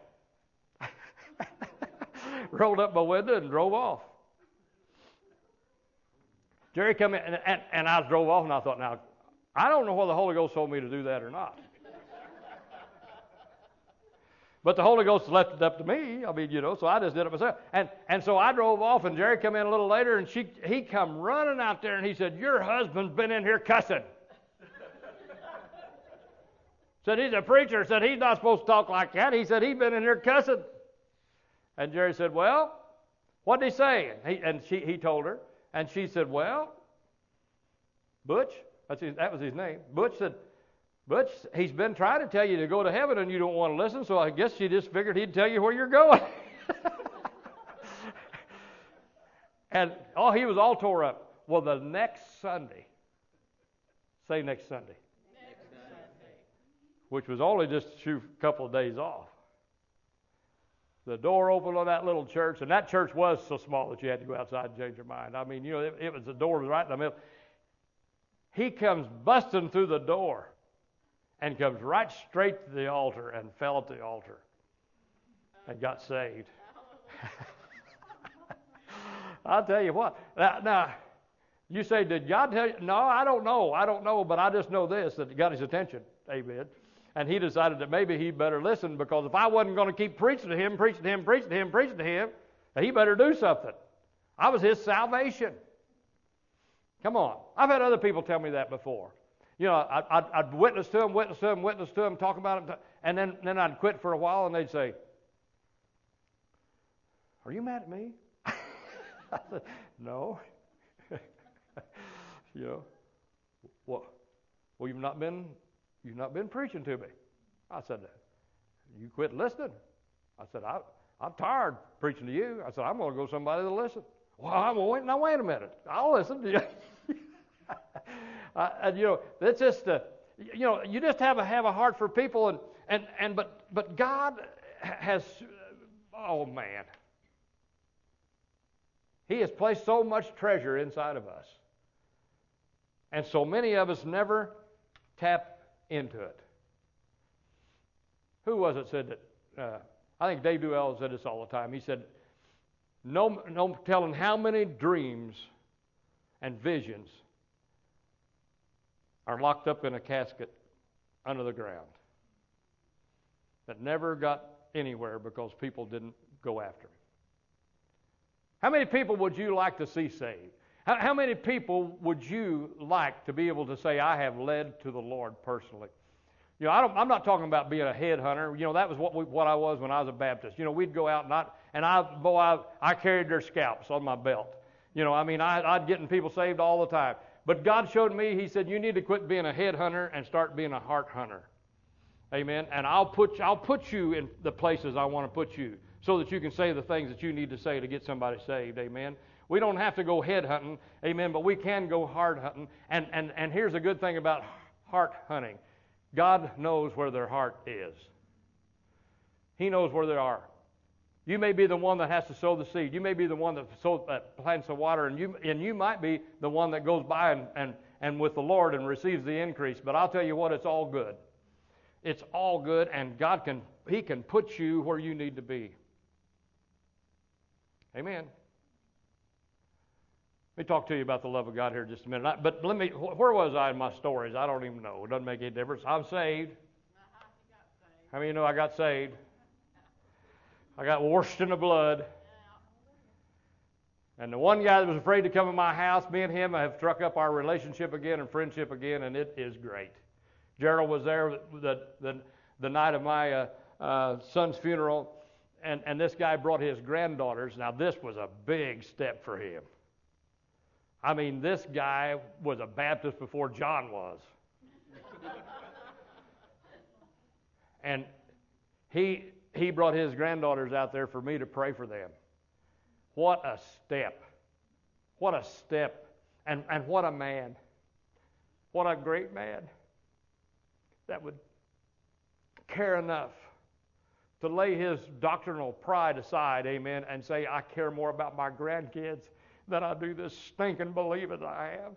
Rolled up my window and drove off. Jerry come in, and I drove off, and I thought, now, I don't know whether the Holy Ghost told me to do that or not. But the Holy Ghost left it up to me. I mean, so I just did it myself. And so I drove off, and Jerry come in a little later, and he come running out there, and he said, your husband's been in here cussing. Said, he's a preacher. Said, he's not supposed to talk like that. He said, he's been in here cussing. And Jerry said, well, what did he say? He told her. And she said, well, Butch, that was his name. Butch said, Butch, he's been trying to tell you to go to heaven and you don't want to listen, so I guess she just figured he'd tell you where you're going. And, he was all tore up. Well, the next Sunday, say next Sunday, which was only just a couple of days off, the door opened on that little church, and that church was so small that you had to go outside and change your mind. I mean, it was, the door was right in the middle. He comes busting through the door and comes right straight to the altar and fell at the altar and got saved. I'll tell you what. Now, you say, did God tell you? No, I don't know, but I just know this, that it got his attention. Amen. And he decided that maybe he better listen, because if I wasn't going to keep preaching to him, he better do something. I was his salvation. Come on. I've had other people tell me that before. I'd witness to them, talk about them, and then I'd quit for a while, and they'd say, are you mad at me? I said, no. Well, you've not been preaching to me. I said, you quit listening. I said, I'm tired preaching to you. I said, I'm going to go to somebody to listen. Well, I'm going to wait a minute. I'll listen to you. That's just you just have a heart for people, but God has, oh man, He has placed so much treasure inside of us, and so many of us never tap into it. Who was it said that? I think Dave Duell said this all the time. He said, no telling how many dreams and visions are locked up in a casket under the ground that never got anywhere because people didn't go after them. How many people would you like to see saved? How many people would you like to be able to say, I have led to the Lord personally? I'm not talking about being a headhunter. That was what I was when I was a Baptist. We'd go out and I carried their scalps on my belt. I'd get people saved all the time. But God showed me, He said, you need to quit being a headhunter and start being a heart hunter. Amen. And I'll put you in the places I want to put you, so that you can say the things that you need to say to get somebody saved. Amen. We don't have to go head hunting, amen, but we can go heart hunting. And here's a good thing about heart hunting. God knows where their heart is. He knows where they are. You may be the one that has to sow the seed. You may be the one that plants the water, and you might be the one that goes by and with the Lord and receives the increase. But I'll tell you what, it's all good. It's all good, and He can put you where you need to be. Amen. Let me talk to you about the love of God here in just a minute. But where was I in my stories? I don't even know. It doesn't make any difference. I'm saved. How many of you know I got saved? I got washed in the blood. And the one guy that was afraid to come in my house, me and him have struck up our relationship again and friendship again, and it is great. Gerald was there the night of my son's funeral, and this guy brought his granddaughters. Now, this was a big step for him. I mean, this guy was a Baptist before John was. And he brought his granddaughters out there for me to pray for them. What a step. What a step. And what a man. What a great man that would care enough to lay his doctrinal pride aside, amen, and say, I care more about my grandkids than I do this stinking believing I have.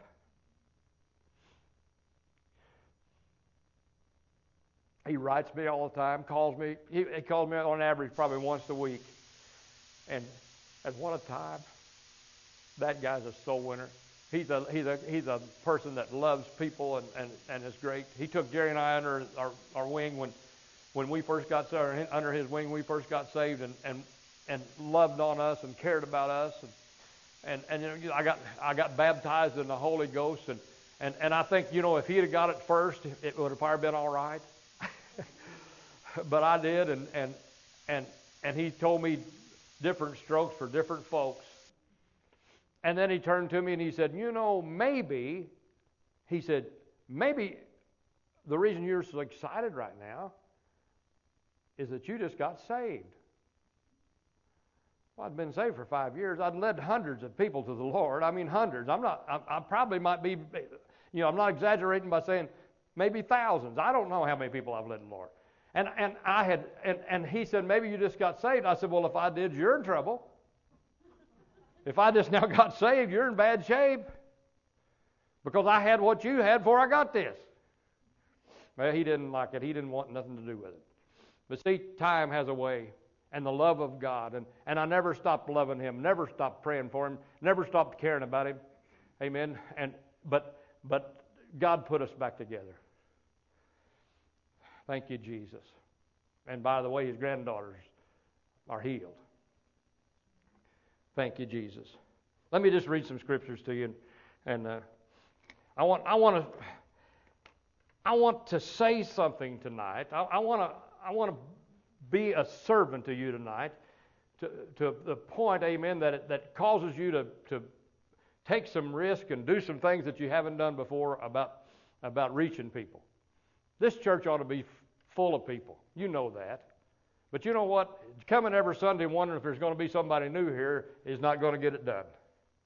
He writes me all the time, calls me. He calls me on average probably once a week. And what a time. That guy's a soul winner. He's a person that loves people and is great. He took Jerry and I under our wing when we first got under his wing. We first got saved and loved on us and cared about us. And I got baptized in the Holy Ghost, and I think, if he'd have got it first, it would have probably been all right. but I did, and he told me different strokes for different folks. And then he turned to me and he said, maybe, he said, maybe the reason you're so excited right now is that you just got saved. Well, I'd been saved for 5 years. I'd led hundreds of people to the Lord. I mean, hundreds. I probably might be, I'm not exaggerating by saying maybe thousands. I don't know how many people I've led to the Lord. And he said, maybe you just got saved. I said, well, if I did, you're in trouble. If I just now got saved, you're in bad shape. Because I had what you had before I got this. Well, he didn't like it. He didn't want nothing to do with it. But see, time has a way. And the love of God. And I never stopped loving him. Never stopped praying for him. Never stopped caring about him. Amen. But God put us back together. Thank you, Jesus. And by the way, his granddaughters are healed. Thank you, Jesus. Let me just read some scriptures to you, and I want to say something tonight. I want to be a servant to you tonight, to the point, amen, that causes you to take some risk and do some things that you haven't done before about reaching people. This church ought to be full of people. You know that. But you know what? Coming every Sunday and wondering if there's going to be somebody new here is not going to get it done.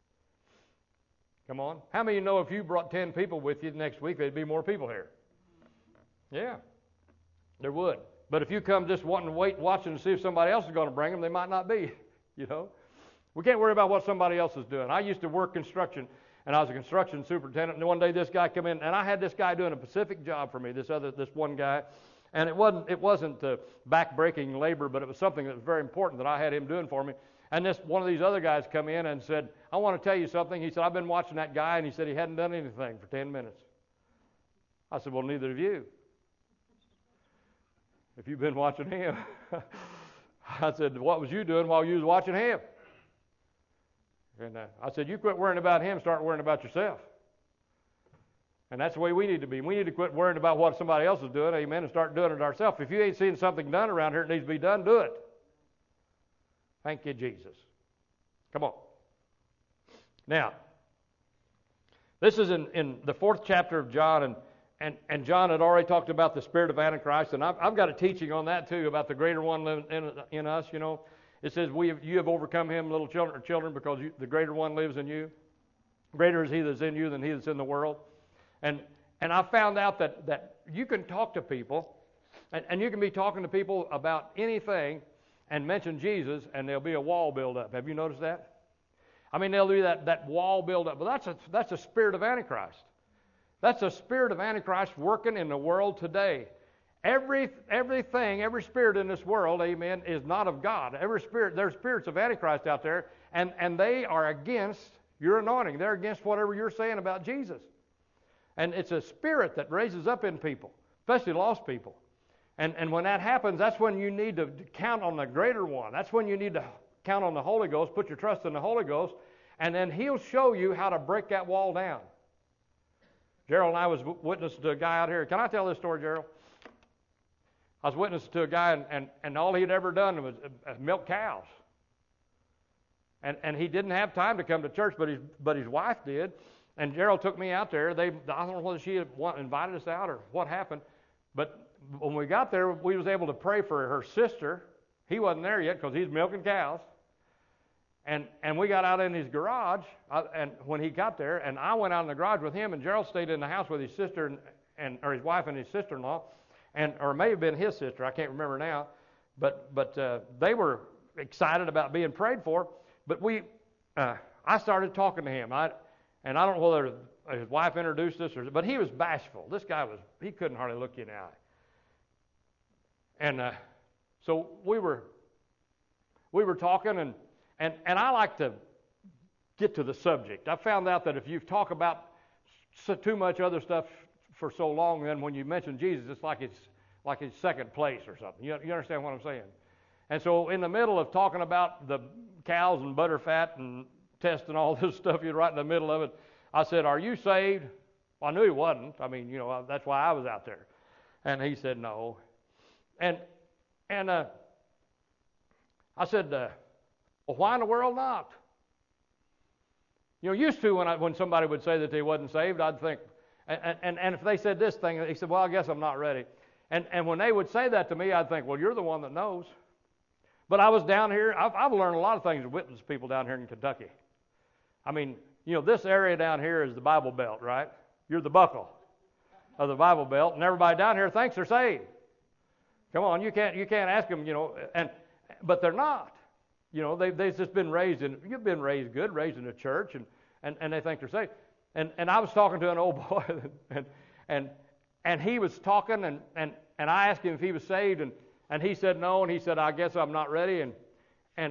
Come on. How many of you know if you brought 10 people with you next week, there'd be more people here? Yeah, there would. But if you come just wanting to wait, watching to see if somebody else is going to bring them, they might not be, We can't worry about what somebody else is doing. I used to work construction, and I was a construction superintendent, and one day this guy came in, and I had this guy doing a specific job for me, this one guy. And it wasn't back-breaking labor, but it was something that was very important that I had him doing for me. And one of these other guys come in and said, I want to tell you something. He said, I've been watching that guy, and he said he hadn't done anything for 10 minutes. I said, well, neither have you. If you've been watching him. I said, what was you doing while you was watching him? And I said, you quit worrying about him, start worrying about yourself. And that's the way we need to be. We need to quit worrying about what somebody else is doing, amen, and start doing it ourselves. If you ain't seen something done around here that needs to be done, do it. Thank you, Jesus. Come on. Now, this is in the 4th chapter of John, and John had already talked about the spirit of Antichrist, and I've got a teaching on that too, about the greater one living in us, It says, you have overcome him, little children, because the greater one lives in you. Greater is he that's in you than he that's in the world. And I found out that you can talk to people, and you can be talking to people about anything and mention Jesus, and there'll be a wall build up. Have you noticed that? I mean, they'll do that wall build up. But that's a spirit of Antichrist. That's a spirit of Antichrist working in the world today. Everything, every spirit in this world, amen, is not of God. Every spirit, there's spirits of Antichrist out there, and they are against your anointing. They're against whatever you're saying about Jesus. And it's a spirit that raises up in people, especially lost people. And when that happens, that's when you need to count on the greater one. That's when you need to count on the Holy Ghost, put your trust in the Holy Ghost, and then he'll show you how to break that wall down. Gerald and I was witnessing to a guy out here. Can I tell this story, Gerald? I was witnessing to a guy, and all he'd ever done was milk cows. And he didn't have time to come to church, but his wife did. And Gerald took me out there. I don't know whether she had invited us out or what happened, but when we got there, we was able to pray for her sister. He wasn't there yet because he's milking cows. And we got out in his garage, and when he got there, and I went out in the garage with him, and Gerald stayed in the house with his sister or his wife and his sister-in-law, or it may have been his sister. I can't remember now, but they were excited about being prayed for. But I started talking to him. And I don't know whether his wife introduced us, but he was bashful. This guy he couldn't hardly look you in the eye. And so we were talking, and I like to get to the subject. I found out that if you talk about too much other stuff for so long, then when you mention Jesus, it's like it's second place or something. You understand what I'm saying? And so in the middle of talking about the cows and butter fat and testing all this stuff, you're right in the middle of it. I said, "Are you saved?" Well, I knew he wasn't. I mean, that's why I was out there. And he said, "No." And And I said, well, why in the world not? You know, used to when somebody would say that they wasn't saved, I'd think, and if they said this thing, he said, well, I guess I'm not ready. And when they would say that to me, I'd think, well, you're the one that knows. But I was down here. I've learned a lot of things to witness people down here in Kentucky. I mean, you know, this area down here is the Bible Belt, right? You're the buckle of the Bible Belt, and everybody down here thinks they're saved. Come on, you can't ask them, you know, but they're not. You know, they've just been raised you've been raised good, raised in a church, and they think they're saved. And I was talking to an old boy, and he was talking, and I asked him if he was saved, and he said no, and he said, I guess I'm not ready, and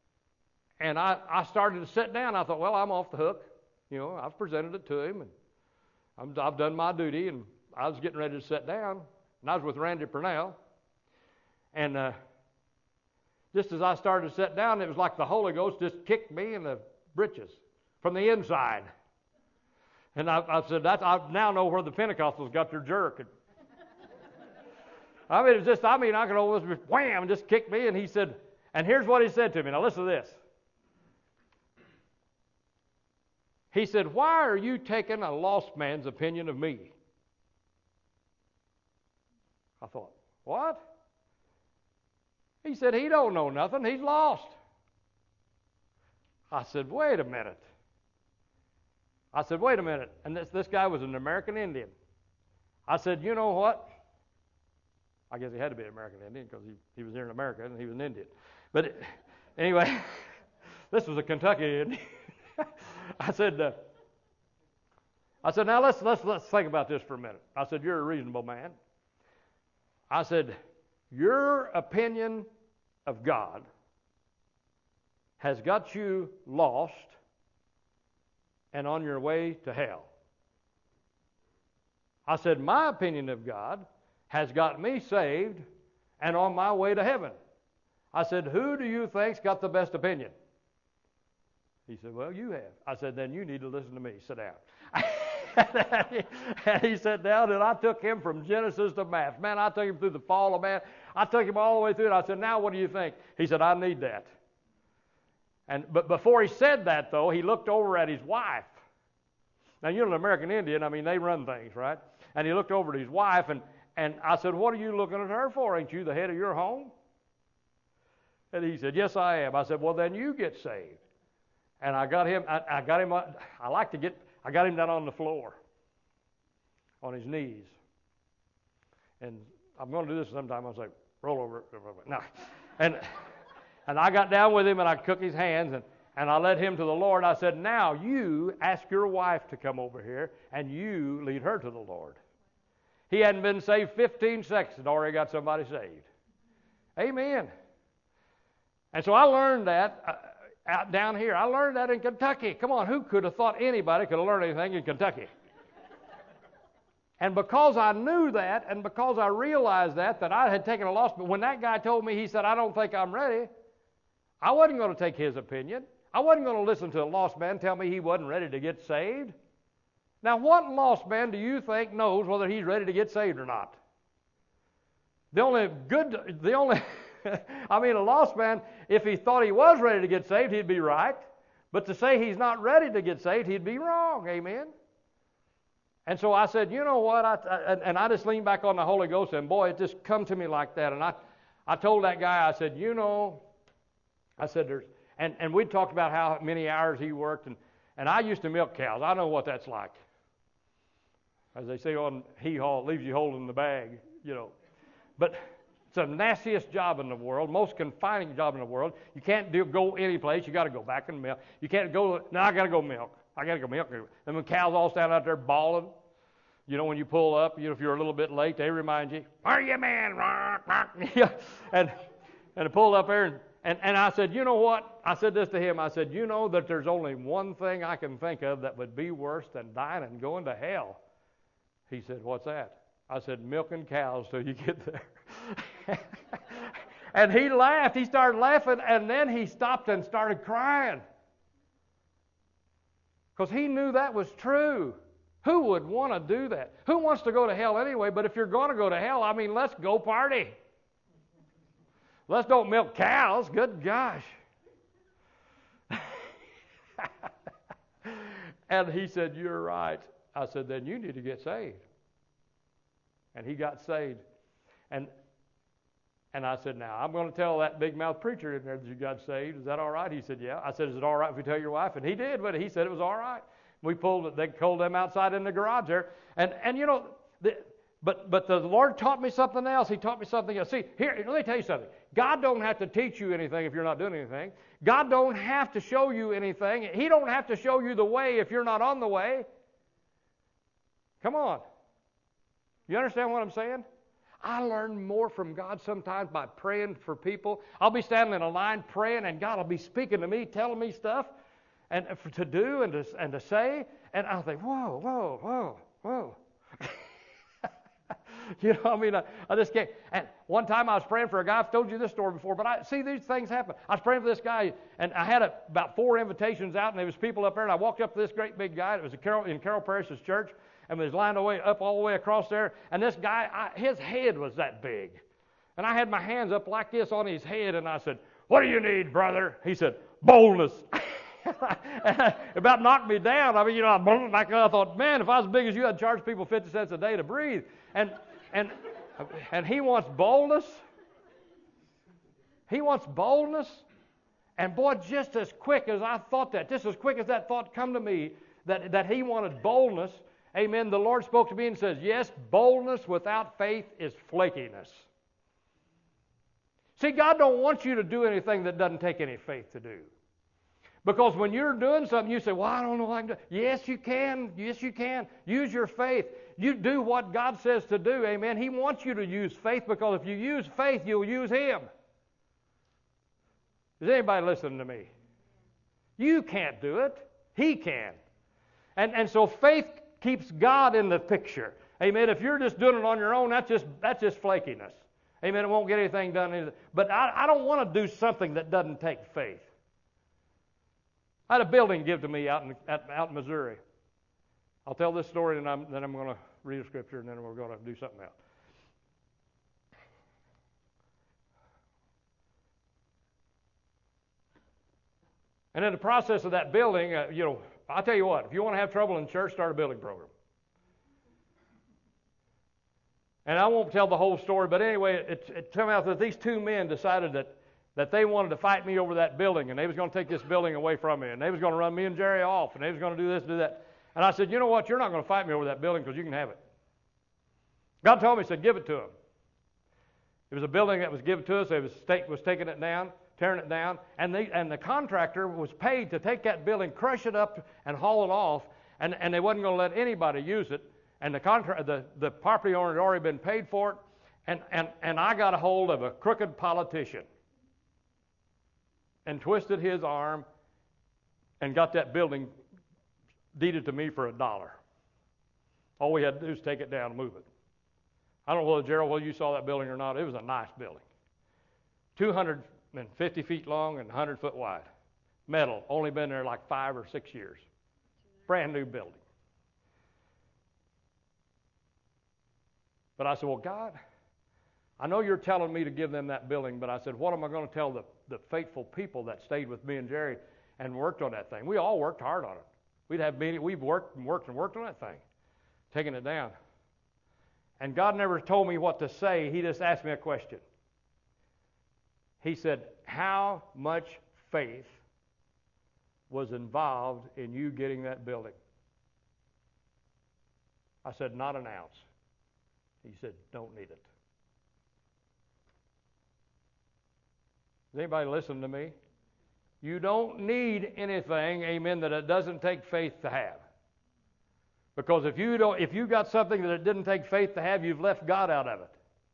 I started to sit down. I thought, well, I'm off the hook. You know, I've presented it to him, and I've done my duty, and I was getting ready to sit down, and I was with Randy Purnell, and just as I started to sit down, it was like the Holy Ghost just kicked me in the britches from the inside. And I said, I now know where the Pentecostals got their jerk. I mean, it was just, I could almost wham, just kicked me. And he said, and here's what he said to me. Now listen to this. He said, why are you taking a lost man's opinion of me? I thought, what? He said, he don't know nothing. He's lost. I said, wait a minute. And this guy was an American Indian. I said, you know what? I guess he had to be an American Indian because he was here in America and he was an Indian. But anyway, this was a Kentucky Indian. I said, now let's think about this for a minute. I said, you're a reasonable man. I said, your opinion of God has got you lost and on your way to hell. I said, my opinion of God has got me saved and on my way to heaven. I said, who do you think's got the best opinion? He said, well, you have. I said, then you need to listen to me. Sit down. And he sat down, and I took him from Genesis to math. Man, I took him through the fall of man. I took him all the way through it. I said, now what do you think? He said, I need that. But before he said that, though, he looked over at his wife. Now, you're an American Indian. I mean, they run things, right? And he looked over at his wife, and I said, what are you looking at her for? Ain't you the head of your home? And he said, yes, I am. I said, well, then you get saved. And I got him down on the floor, on his knees. And I'm going to do this sometime. I was like, roll over. No. And I got down with him, and I took his hands, and I led him to the Lord. I said, now you ask your wife to come over here, and you lead her to the Lord. He hadn't been saved 15 seconds and already got somebody saved. Amen. And so I learned that out down here. I learned that in Kentucky. Come on, who could have thought anybody could have learned anything in Kentucky? And because I knew that, and because I realized that I had taken a loss, but when that guy told me, he said, I don't think I'm ready, I wasn't going to take his opinion. I wasn't going to listen to a lost man tell me he wasn't ready to get saved. Now, what lost man do you think knows whether he's ready to get saved or not? A lost man, if he thought he was ready to get saved, he'd be right. But to say he's not ready to get saved, he'd be wrong. Amen? And so I said, you know what? I just leaned back on the Holy Ghost, and boy, it just come to me like that. And I told that guy, I said, and we talked about how many hours he worked, and I used to milk cows. I know what that's like. As they say on hee-haw, it leaves you holding the bag, you know. But it's the nastiest job in the world, most confining job in the world. You can't go any place. You got to go back and milk. You can't go, no, I got to go milk. And when cows all stand out there bawling, you know, when you pull up, you know, if you're a little bit late, they remind you, "Are you man?" and I pulled up there, and I said, you know what? I said this to him. I said, you know that there's only one thing I can think of that would be worse than dying and going to hell. He said, what's that? I said, milking cows till you get there. And he laughed. He started laughing, and then he stopped and started crying. Because he knew that was true. Who would want to do that? Who wants to go to hell anyway? But if you're going to go to hell, let's go party. Let's don't milk cows. Good gosh. And he said, you're right. I said, then you need to get saved. And he got saved. And I said, now, I'm going to tell that big mouth preacher in there that you got saved. Is that all right? He said, yeah. I said, is it all right if we tell your wife? And he did, but he said it was all right. We they called them outside in the garage there. And you know, but the Lord taught me something else. He taught me something else. See, here, let me tell you something. God don't have to teach you anything if you're not doing anything. God don't have to show you anything. He don't have to show you the way if you're not on the way. Come on. You understand what I'm saying? I learn more from God sometimes by praying for people. I'll be standing in a line praying, and God will be speaking to me, telling me stuff and to do and to say, and I'll think, whoa, whoa, whoa, whoa. You know, I mean, I just can't. And one time I was praying for a guy. I've told you this story before, but I see these things happen. I was praying for this guy, and I had about 4 invitations out, and there was people up there, and I walked up to this great big guy. It was in Carroll Parish's church, and was lined up all the way across there. And this guy, his head was that big, and I had my hands up like this on his head, and I said, "What do you need, brother?" He said, "Boldness." It about knocked me down. I mean, you know, I thought, man, if I was as big as you, I'd charge people 50 cents a day to breathe. And he wants boldness. He wants boldness. And boy, just as quick as I thought that, just as quick as that thought come to me, that he wanted boldness, amen, the Lord spoke to me and says, yes, boldness without faith is flakiness. See, God don't want you to do anything that doesn't take any faith to do. Because when you're doing something, you say, well, I don't know what I can do. Yes, you can. Yes, you can. Use your faith. You do what God says to do, amen. He wants you to use faith, because if you use faith, you'll use Him. Is anybody listening to me? You can't do it. He can. And so faith keeps God in the picture. Amen. If you're just doing it on your own, that's just flakiness. Amen. It won't get anything done. But I don't want to do something that doesn't take faith. I had a building given to me out in Missouri. I'll tell this story, and then I'm going to read a scripture, and then we're going to do something else. And in the process of that building, you know, I'll tell you what, if you want to have trouble in church, start a building program. And I won't tell the whole story, but anyway, it turned out that these 2 men decided that they wanted to fight me over that building, and they was going to take this building away from me, and they was going to run me and Jerry off, and they was going to do this, do that. And I said, you know what, you're not going to fight me over that building, because you can have it. God told me, He said, give it to them. It was a building that was given to us. The state was taking it down, tearing it down, and the contractor was paid to take that building, crush it up, and haul it off, and they wasn't going to let anybody use it. And the property owner had already been paid for it, and I got a hold of a crooked politician and twisted his arm and got that building deeded to me for $1. All we had to do is take it down and move it. I don't know whether, Gerald, whether you saw that building or not. It was a nice building. 250 feet long and 100 foot wide. Metal. Only been there like 5 or 6 years. Brand new building. But I said, well, God, I know you're telling me to give them that building, but I said, what am I going to tell the faithful people that stayed with me and Jerry and worked on that thing? We all worked hard on it. We'd have meetings. We've worked on that thing, taking it down. And God never told me what to say. He just asked me a question. He said, how much faith was involved in you getting that building? I said, not an ounce. He said, don't need it. Is anybody listening to me? You don't need anything, amen, that it doesn't take faith to have. Because if you got something that it didn't take faith to have, you've left God out of it.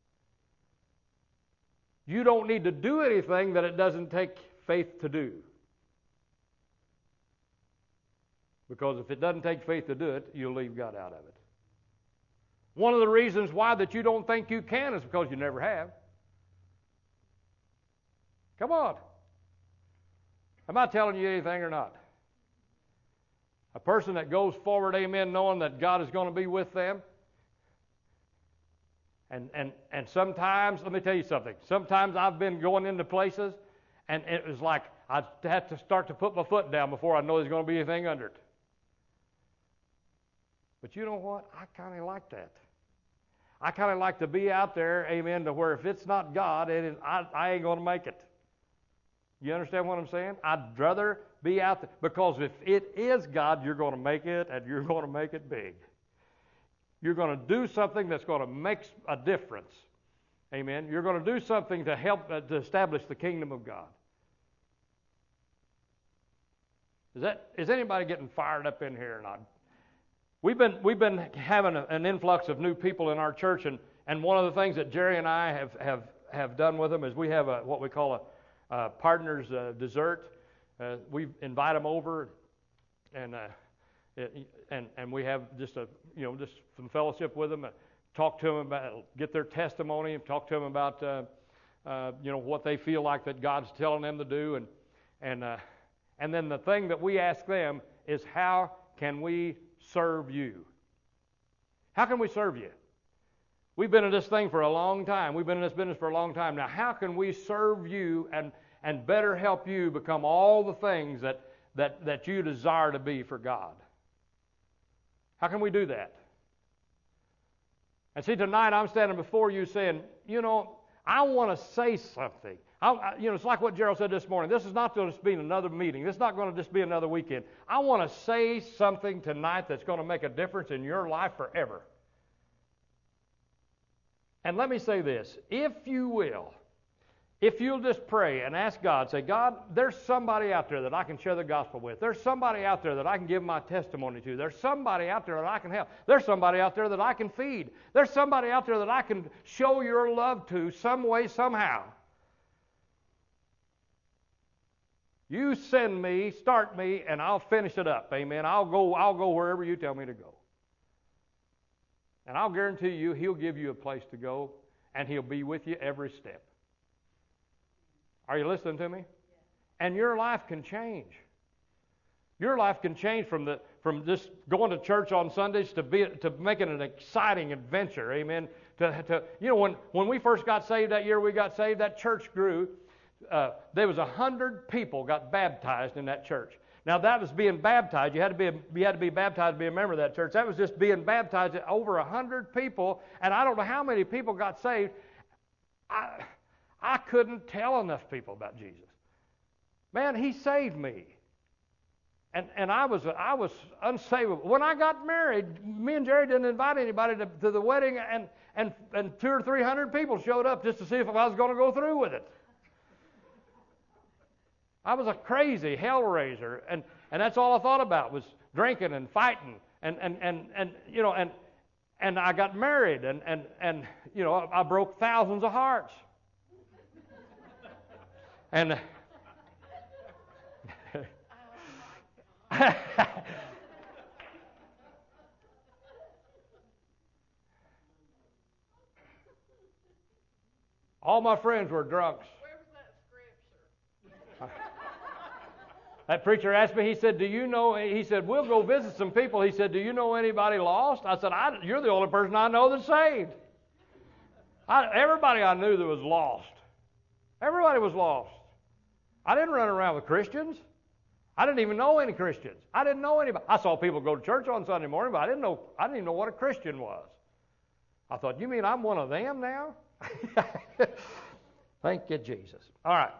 You don't need to do anything that it doesn't take faith to do. Because if it doesn't take faith to do it, you'll leave God out of it. One of the reasons why that you don't think you can is because you never have. Come on. Am I telling you anything or not? A person that goes forward, amen, knowing that God is going to be with them, And sometimes, let me tell you something, sometimes I've been going into places and it was like I had to start to put my foot down before I know there's going to be anything under it. But you know what? I kind of like that. I kind of like to be out there, amen, to where if it's not God, I ain't going to make it. You understand what I'm saying? I'd rather be out there, because if it is God, you're going to make it, and you're going to make it big. You're going to do something that's going to make a difference. Amen. You're going to do something to help to establish the kingdom of God. Is anybody getting fired up in here or not? We've been having an influx of new people in our church, and one of the things that Jerry and I have done with them is we have what we call a partners dessert. We invite them over, and we have just some fellowship with them, talk to them about, get their testimony, and talk to them about what they feel like that God's telling them to do, and then the thing that we ask them is, how can we serve you? How can we serve you? We've been in this thing for a long time. We've been in this business for a long time. Now, how can we serve you and better help you become all the things that you desire to be for God? How can we do that? And see, tonight I'm standing before you saying, I want to say something. It's like what Gerald said this morning. This is not going to just be another meeting. This is not going to just be another weekend. I want to say something tonight that's going to make a difference in your life forever. And let me say this. If you'll just pray and ask God, say, God, there's somebody out there that I can share the gospel with. There's somebody out there that I can give my testimony to. There's somebody out there that I can help. There's somebody out there that I can feed. There's somebody out there that I can show your love to some way, somehow. You send me, start me, and I'll finish it up. Amen. I'll go wherever you tell me to go. And I'll guarantee you, He'll give you a place to go, and He'll be with you every step. Are you listening to me? And your life can change. Your life can change from just going to church on Sundays to making an exciting adventure. Amen. When we first got saved that year, we got saved. That church grew. There was 100 people got baptized in that church. Now that was being baptized. You had to be baptized to be a member of that church. That was just being baptized. Over 100 people, and I don't know how many people got saved. I couldn't tell enough people about Jesus. Man, He saved me. And I was unsavable. When I got married, me and Jerry didn't invite anybody to the wedding, and 200 or 300 people showed up just to see if I was going to go through with it. I was a crazy hell raiser, and that's all I thought about was drinking and fighting, and I got married, and I broke thousands of hearts. And all my friends were drunks. Where was that scripture? That preacher asked me, he said, we'll go visit some people. He said, do you know anybody lost? I said, you're the only person I know that's saved. Everybody I knew that was lost. Everybody was lost. I didn't run around with Christians. I didn't even know any Christians. I didn't know anybody. I saw people go to church on Sunday morning, but I didn't even know what a Christian was. I thought, you mean I'm one of them now? Thank you, Jesus. All right.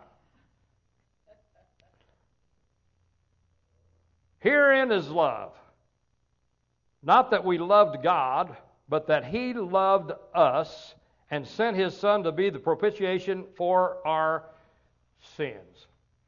Herein is love. Not that we loved God, but that He loved us and sent His Son to be the propitiation for our sins.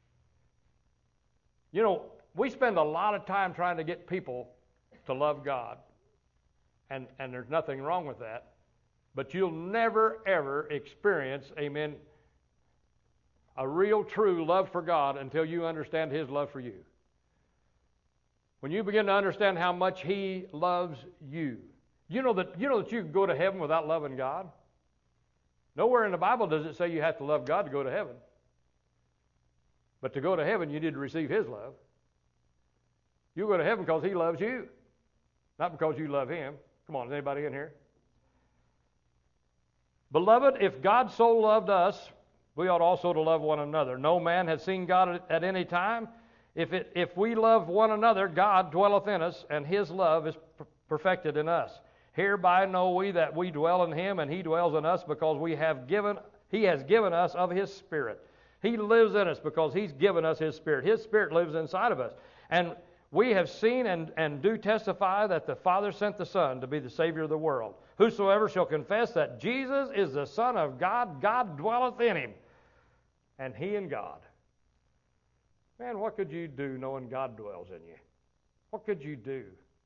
We spend a lot of time trying to get people to love God, and there's nothing wrong with that. But you'll never, ever experience, amen, a real, true love for God until you understand His love for you. When you begin to understand how much He loves you, you know that you can go to heaven without loving God. Nowhere in the Bible does it say you have to love God to go to heaven. But to go to heaven, you need to receive His love. You go to heaven because He loves you, not because you love Him. Come on, is anybody in here? Beloved, if God so loved us, we ought also to love one another. No man has seen God at any time. If we love one another, God dwelleth in us, and his love is perfected in us. Hereby know we that we dwell in him, and he dwells in us, because he has given us of his Spirit. He lives in us because he's given us his Spirit. His Spirit lives inside of us. And we have seen and do testify that the Father sent the Son to be the Savior of the world. Whosoever shall confess that Jesus is the Son of God, God dwelleth in him, and he in God. Man, what could you do knowing God dwells in you? What could you do?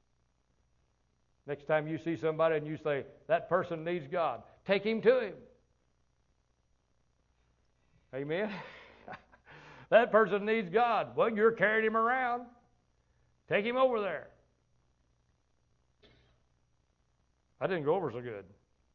Next time you see somebody and you say, that person needs God, take him to him. Amen? That person needs God. Well, you're carrying him around. Take him over there. I didn't go over so good.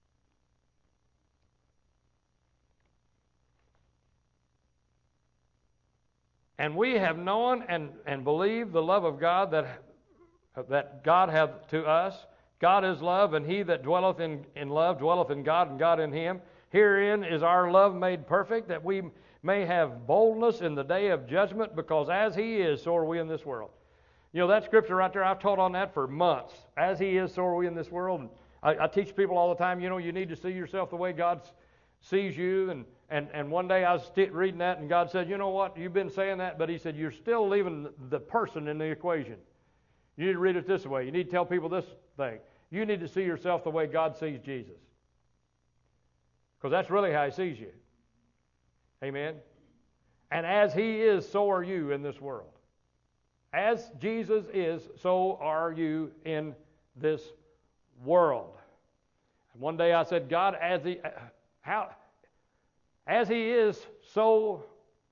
And we have known and believed the love of God that God hath to us. God is love, and he that dwelleth in love dwelleth in God, and God in him. Herein is our love made perfect, that we may have boldness in the day of judgment, because as he is, so are we in this world. You know, that scripture right there, I've taught on that for months. As he is, so are we in this world. And I teach people all the time, you know, you need to see yourself the way God sees you. And one day I was reading that, and God said, you know what, you've been saying that, but he said, you're still leaving the person in the equation. You need to read it this way. You need to tell people this thing. You need to see yourself the way God sees Jesus. Because that's really how he sees you. Amen? And as he is, so are you in this world. As Jesus is, so are you in this world. And one day I said, God, as he is, so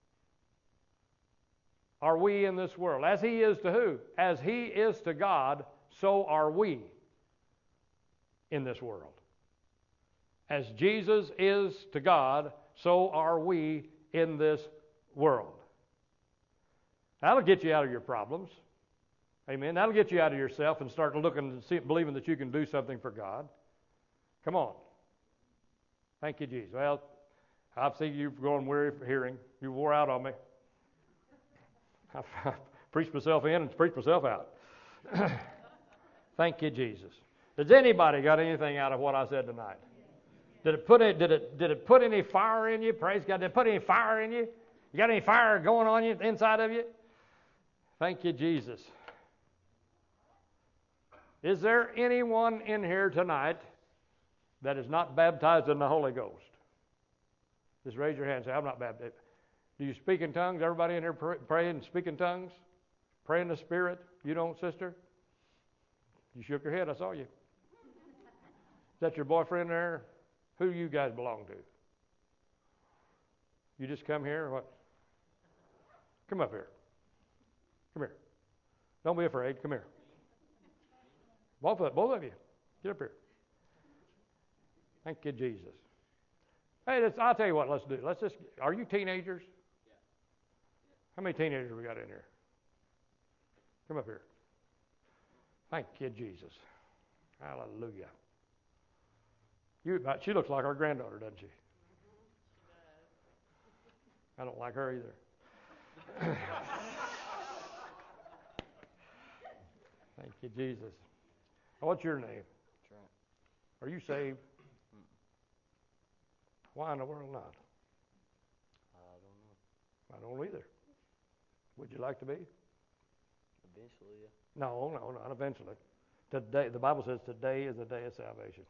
are we in this world. As he is to who? As he is to God, so are we in this world. As Jesus is to God, so are we in this world. That'll get you out of your problems. Amen. That'll get you out of yourself and start looking and believing that you can do something for God. Come on. Thank you, Jesus. Well, I see you growing weary of hearing. You wore out on me. I preached myself in and preached myself out. Thank you, Jesus. Has anybody got anything out of what I said tonight? Did it put any fire in you? Praise God. Did it put any fire in you? You got any fire going on you inside of you? Thank you, Jesus. Is there anyone in here tonight that is not baptized in the Holy Ghost? Just raise your hand and say, I'm not baptized. Do you speak in tongues? Everybody in here pray and speak in tongues? Pray in the Spirit? You don't, sister? You shook your head. I saw you. Is that your boyfriend there? Who do you guys belong to? You just come here or what? Come up here. Come here. Don't be afraid. Come here. Both of you. Get up here. Thank you, Jesus. Hey, I'll tell you what, let's do. Are you teenagers? Yeah. How many teenagers we got in here? Come up here. Thank you, Jesus. Hallelujah. She looks like our granddaughter, doesn't she? I don't like her either. Thank you, Jesus. What's your name? Trent. Are you saved? Why in the world not? I I don't either. Would you like to be? Eventually, yeah. No, not eventually. Today, the Bible says today is the day of salvation.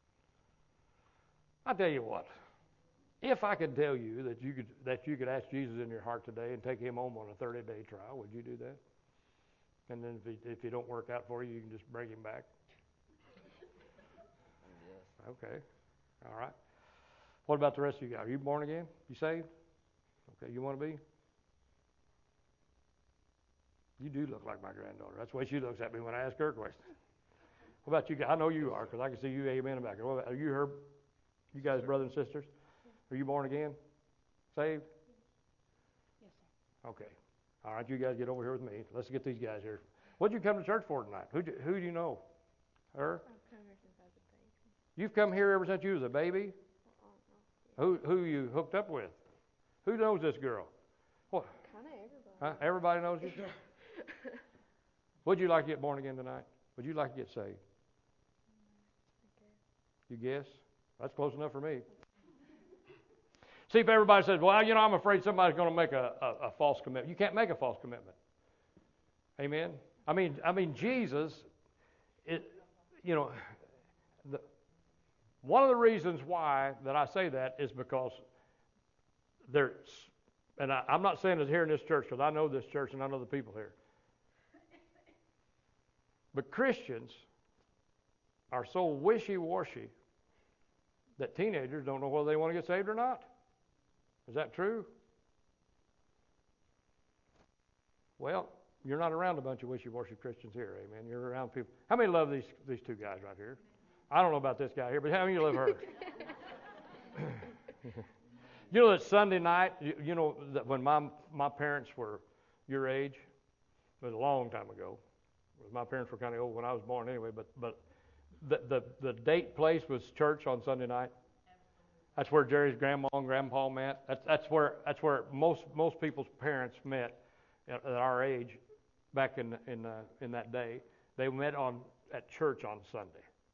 I tell you what, if I could tell you that you could ask Jesus in your heart today and take him home on a 30-day trial, would you do that? And then if he don't work out for you, you can just bring him back. Yes. Okay, all right. What about the rest of you guys? Are you born again? You saved? Okay, you want to be? You do look like my granddaughter. That's the way she looks at me when I ask her questions. What about you guys? I know you are because I can see you amen back there. Are you her? You guys brothers and sisters? Are you born again? Saved? Yes, sir. Okay. All right, you guys get over here with me. Let's get these guys here. What did you come to church for tonight? Who do you know? Her? I've come here since I was a baby. You've come here ever since you was a baby? Who you hooked up with? Who knows this girl? What? Kind of everybody. Huh? Everybody knows you? Would you like to get born again tonight? Would you like to get saved? You guess? That's close enough for me. See, if everybody says, well, I'm afraid somebody's going to make a false commitment. You can't make a false commitment. Amen? I mean, Jesus, one of the reasons why that I say that is because and I'm not saying it's here in this church because I know this church and I know the people here. But Christians are so wishy-washy that teenagers don't know whether they want to get saved or not. Is that true? Well, you're not around a bunch of wishy-washy Christians here, amen. You're around people. How many love these two guys right here? I don't know about this guy here, but how many love her? You know that Sunday night, that when my parents were your age, it was a long time ago. My parents were kind of old when I was born anyway, but the date place was church on Sunday night. That's where Jerry's grandma and grandpa met. That's where most people's parents met at our age back in that day. They met at church on Sunday.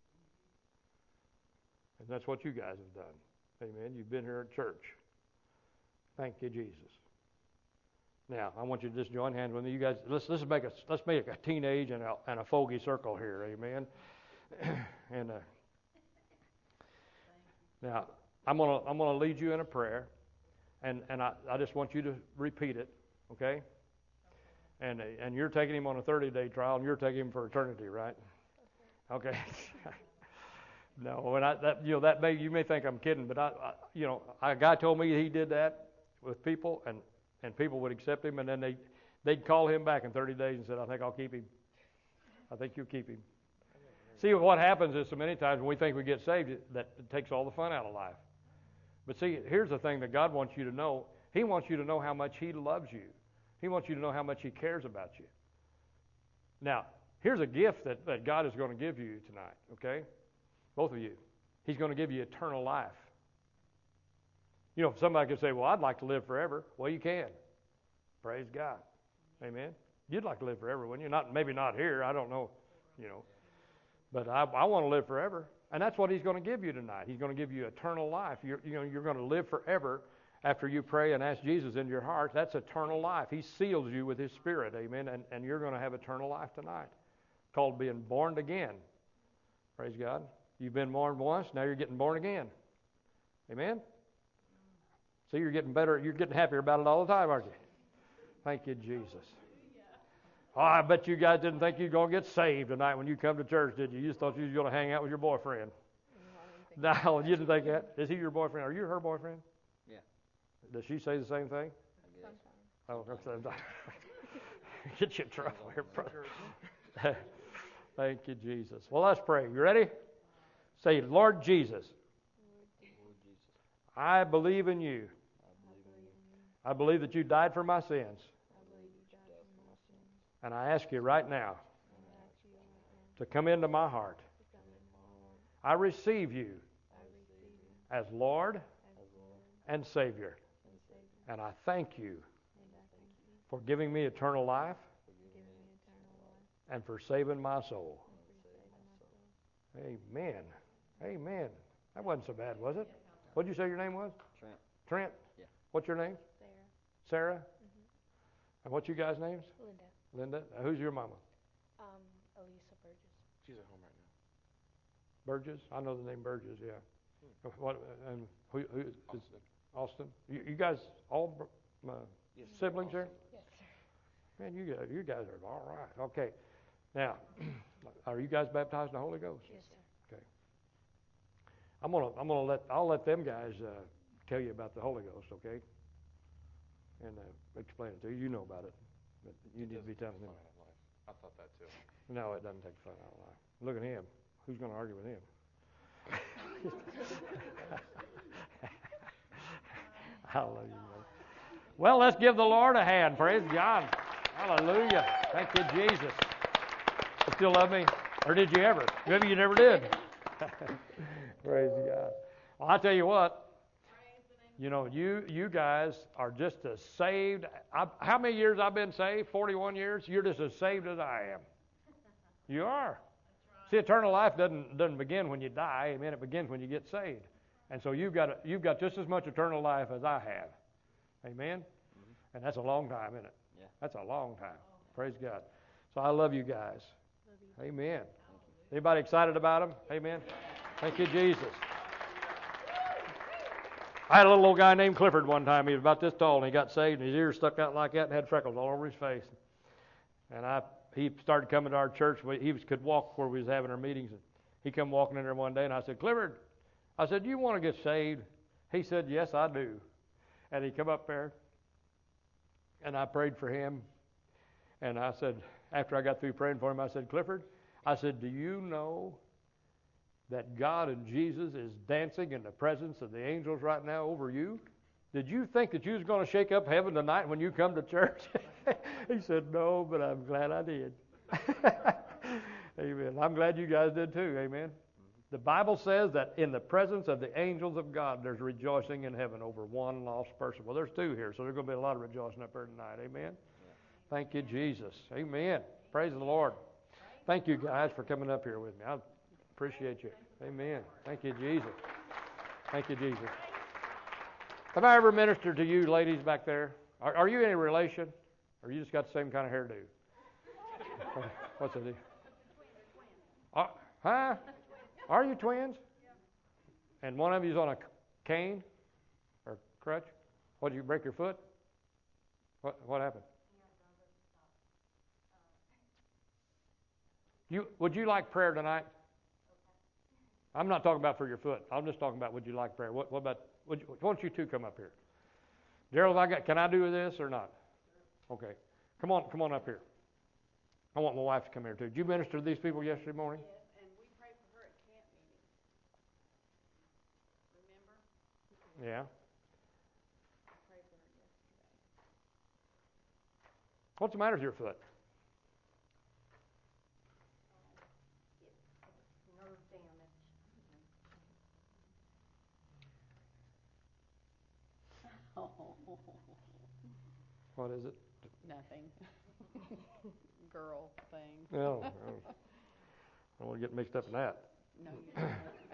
And that's what you guys have done. Amen. You've been here at church. Thank you, Jesus. Now, I want you to just join hands with me. You guys, let's make a teenage and a fogey circle here. Amen. And now I'm gonna lead you in a prayer, and I just want you to repeat it, okay? And you're taking him on a 30-day trial, and you're taking him for eternity, right? Okay. No, and you may think I'm kidding, but a guy told me he did that with people, and people would accept him, and then they'd call him back in 30 days and said, I think I'll keep him. I think you'll keep him. See, what happens is so many times when we think we get saved, that it takes all the fun out of life. But see, here's the thing that God wants you to know. He wants you to know how much He loves you. He wants you to know how much He cares about you. Now, here's a gift that God is going to give you tonight, okay? Both of you. He's going to give you eternal life. If somebody could say, well, I'd like to live forever. Well, you can. Praise God. Amen. You'd like to live forever, wouldn't you? Maybe not here. I don't know. But I want to live forever. And that's what He's going to give you tonight. He's going to give you eternal life. You're going to live forever after you pray and ask Jesus into your heart. That's eternal life. He seals you with His Spirit. Amen. And you're going to have eternal life tonight. It's called being born again. Praise God. You've been born once. Now you're getting born again. Amen. See, you're getting better. You're getting happier about it all the time, aren't you? Thank you, Jesus. Oh, I bet you guys didn't think you were going to get saved tonight when you come to church, did you? You just thought you were going to hang out with your boyfriend. No, you didn't think that. Is he your boyfriend? Are you her boyfriend? Yeah. Does she say the same thing? I guess. Oh, sometimes. Get you in trouble here, brother. Thank you, Jesus. Well, let's pray. You ready? Say, Lord Jesus, I believe in you. I believe that you died for my sins. And I ask you right now to come into my heart. I receive you as Lord and Savior. And I thank you for giving me eternal life and for saving my soul. Amen. Amen. That wasn't so bad, was it? What did you say your name was? Trent. Trent? Yeah. What's your name? Sarah. Sarah? Mm-hmm. And what's you guys' names? Linda. Who's your mama? Elisa Burgess. She's at home right now. Burgess? I know the name Burgess, yeah. What? And who is Austin. Austin? You guys all Yes, siblings here? Yes, sir. Man, you guys are all right. Okay. Now, are you guys baptized in the Holy Ghost? Yes, sir. Okay. I'll let them guys tell you about the Holy Ghost, okay? And explain it to you. You know about it, but you need to be telling them. I thought that too. No, it doesn't take fun out of life. Look at him. Who's going to argue with him? Hallelujah. Well, let's give the Lord a hand. Praise God. Hallelujah. Thank you, Jesus. You still love me? Or did you ever? Maybe you never did. Praise God. Well, I tell you what, You know, you guys are just as saved. How many years I've been saved? 41 years. You're just as saved as I am. You are. See, eternal life doesn't begin when you die. Amen. It begins when you get saved. And so you've got just as much eternal life as I have. Amen. Mm-hmm. And that's a long time, isn't it? Yeah. That's a long time. Praise God. So I love you guys. Love you. Amen. Anybody excited about them? Amen. Thank you, Jesus. I had a little old guy named Clifford one time. He was about this tall, and he got saved, and his ears stuck out like that and had freckles all over his face. And he started coming to our church. He could walk where we was having our meetings. And he come walking in there one day, and I said, Clifford, I said, do you want to get saved? He said, yes, I do. And he come up there, and I prayed for him. And I said, after I got through praying for him, I said, Clifford, I said, do you know that God and Jesus is dancing in the presence of the angels right now over you? Did you think that you was going to shake up heaven tonight when you come to church? He said, no, but I'm glad I did. Amen. I'm glad you guys did too. Amen. The Bible says that in the presence of the angels of God, there's rejoicing in heaven over one lost person. Well, there's two here, so there's going to be a lot of rejoicing up here tonight. Amen. Thank you, Jesus. Amen. Praise the Lord. Thank you guys for coming up here with me. I appreciate you. Amen. Thank you, Jesus. Thank you, Jesus. Have I ever ministered to you ladies back there? Are you any relation? Or you just got the same kind of hairdo? What's the deal? Huh? Are you twins? And one of you's on a cane or crutch? What, did you break your foot? What happened? Would you like prayer tonight? I'm not talking about for your foot. I'm just talking about would you like prayer. What about, why don't you two come up here? Gerald, can I do this or not? Okay. Come on up here. I want my wife to come here too. Did you minister to these people yesterday morning? Yes, and we prayed for her at camp meeting. Remember? Yeah. I prayed for her yesterday. What's the matter with your foot? Nerve damage. What is it? Nothing. Girl thing. No. I don't want to get mixed up in that. No, you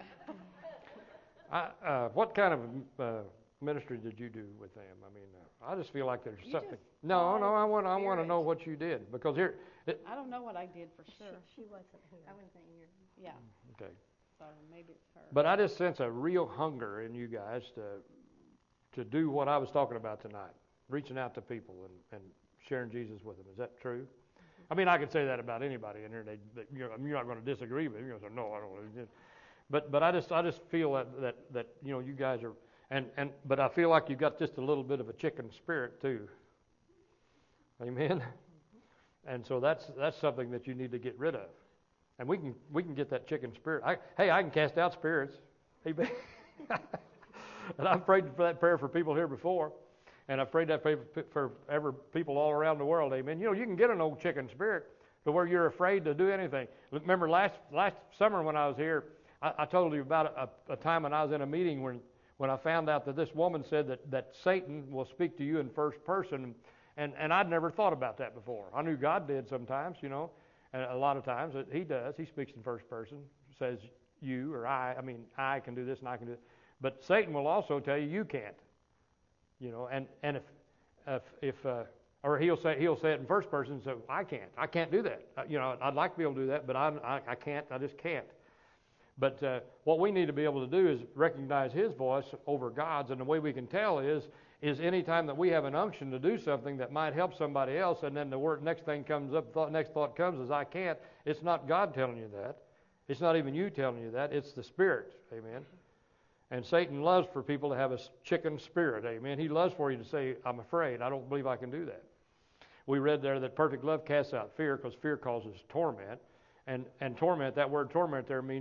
don't. What kind of ministry did you do with them? I mean, I just feel like there's You something. just No, I want to Spirit. know what you did because here. I don't know what I did for sure. She wasn't here. I wasn't here. Yeah, Okay. so maybe it's her. But I just sense a real hunger in you guys to do what I was talking about tonight, reaching out to people and sharing Jesus with them. Is that true? I mean, I could say that about anybody in here. You're not going to disagree with me. You're going to say, no, I don't. But I just feel that you guys are, but I feel like you've got just a little bit of a chicken spirit too. Amen. And so that's something that you need to get rid of. And we can get that chicken spirit. I can cast out spirits. Amen. And I've prayed for that prayer for people here before. And I've prayed that for people all around the world. Amen. You can get an old chicken spirit to where you're afraid to do anything. Remember last summer when I was here, I told you about a time when I was in a meeting when I found out that this woman said that Satan will speak to you in first person. And I'd never thought about that before. I knew God did sometimes, and a lot of times he does. He speaks in first person, says you or I. I mean, I can do this and I can do it. But Satan will also tell you can't. And if or he'll say it in first person. So I can't do that. I'd like to be able to do that, but I can't. I just can't. But what we need to be able to do is recognize His voice over God's, and the way we can tell is any time that we have an unction to do something that might help somebody else, and then the next thing comes up, next thought comes is I can't. It's not God telling you that. It's not even you telling you that. It's the Spirit. Amen. And Satan loves for people to have a chicken spirit. Amen. He loves for you to say, I'm afraid. I don't believe I can do that. We read there that perfect love casts out fear because fear causes torment. And torment, that word torment there means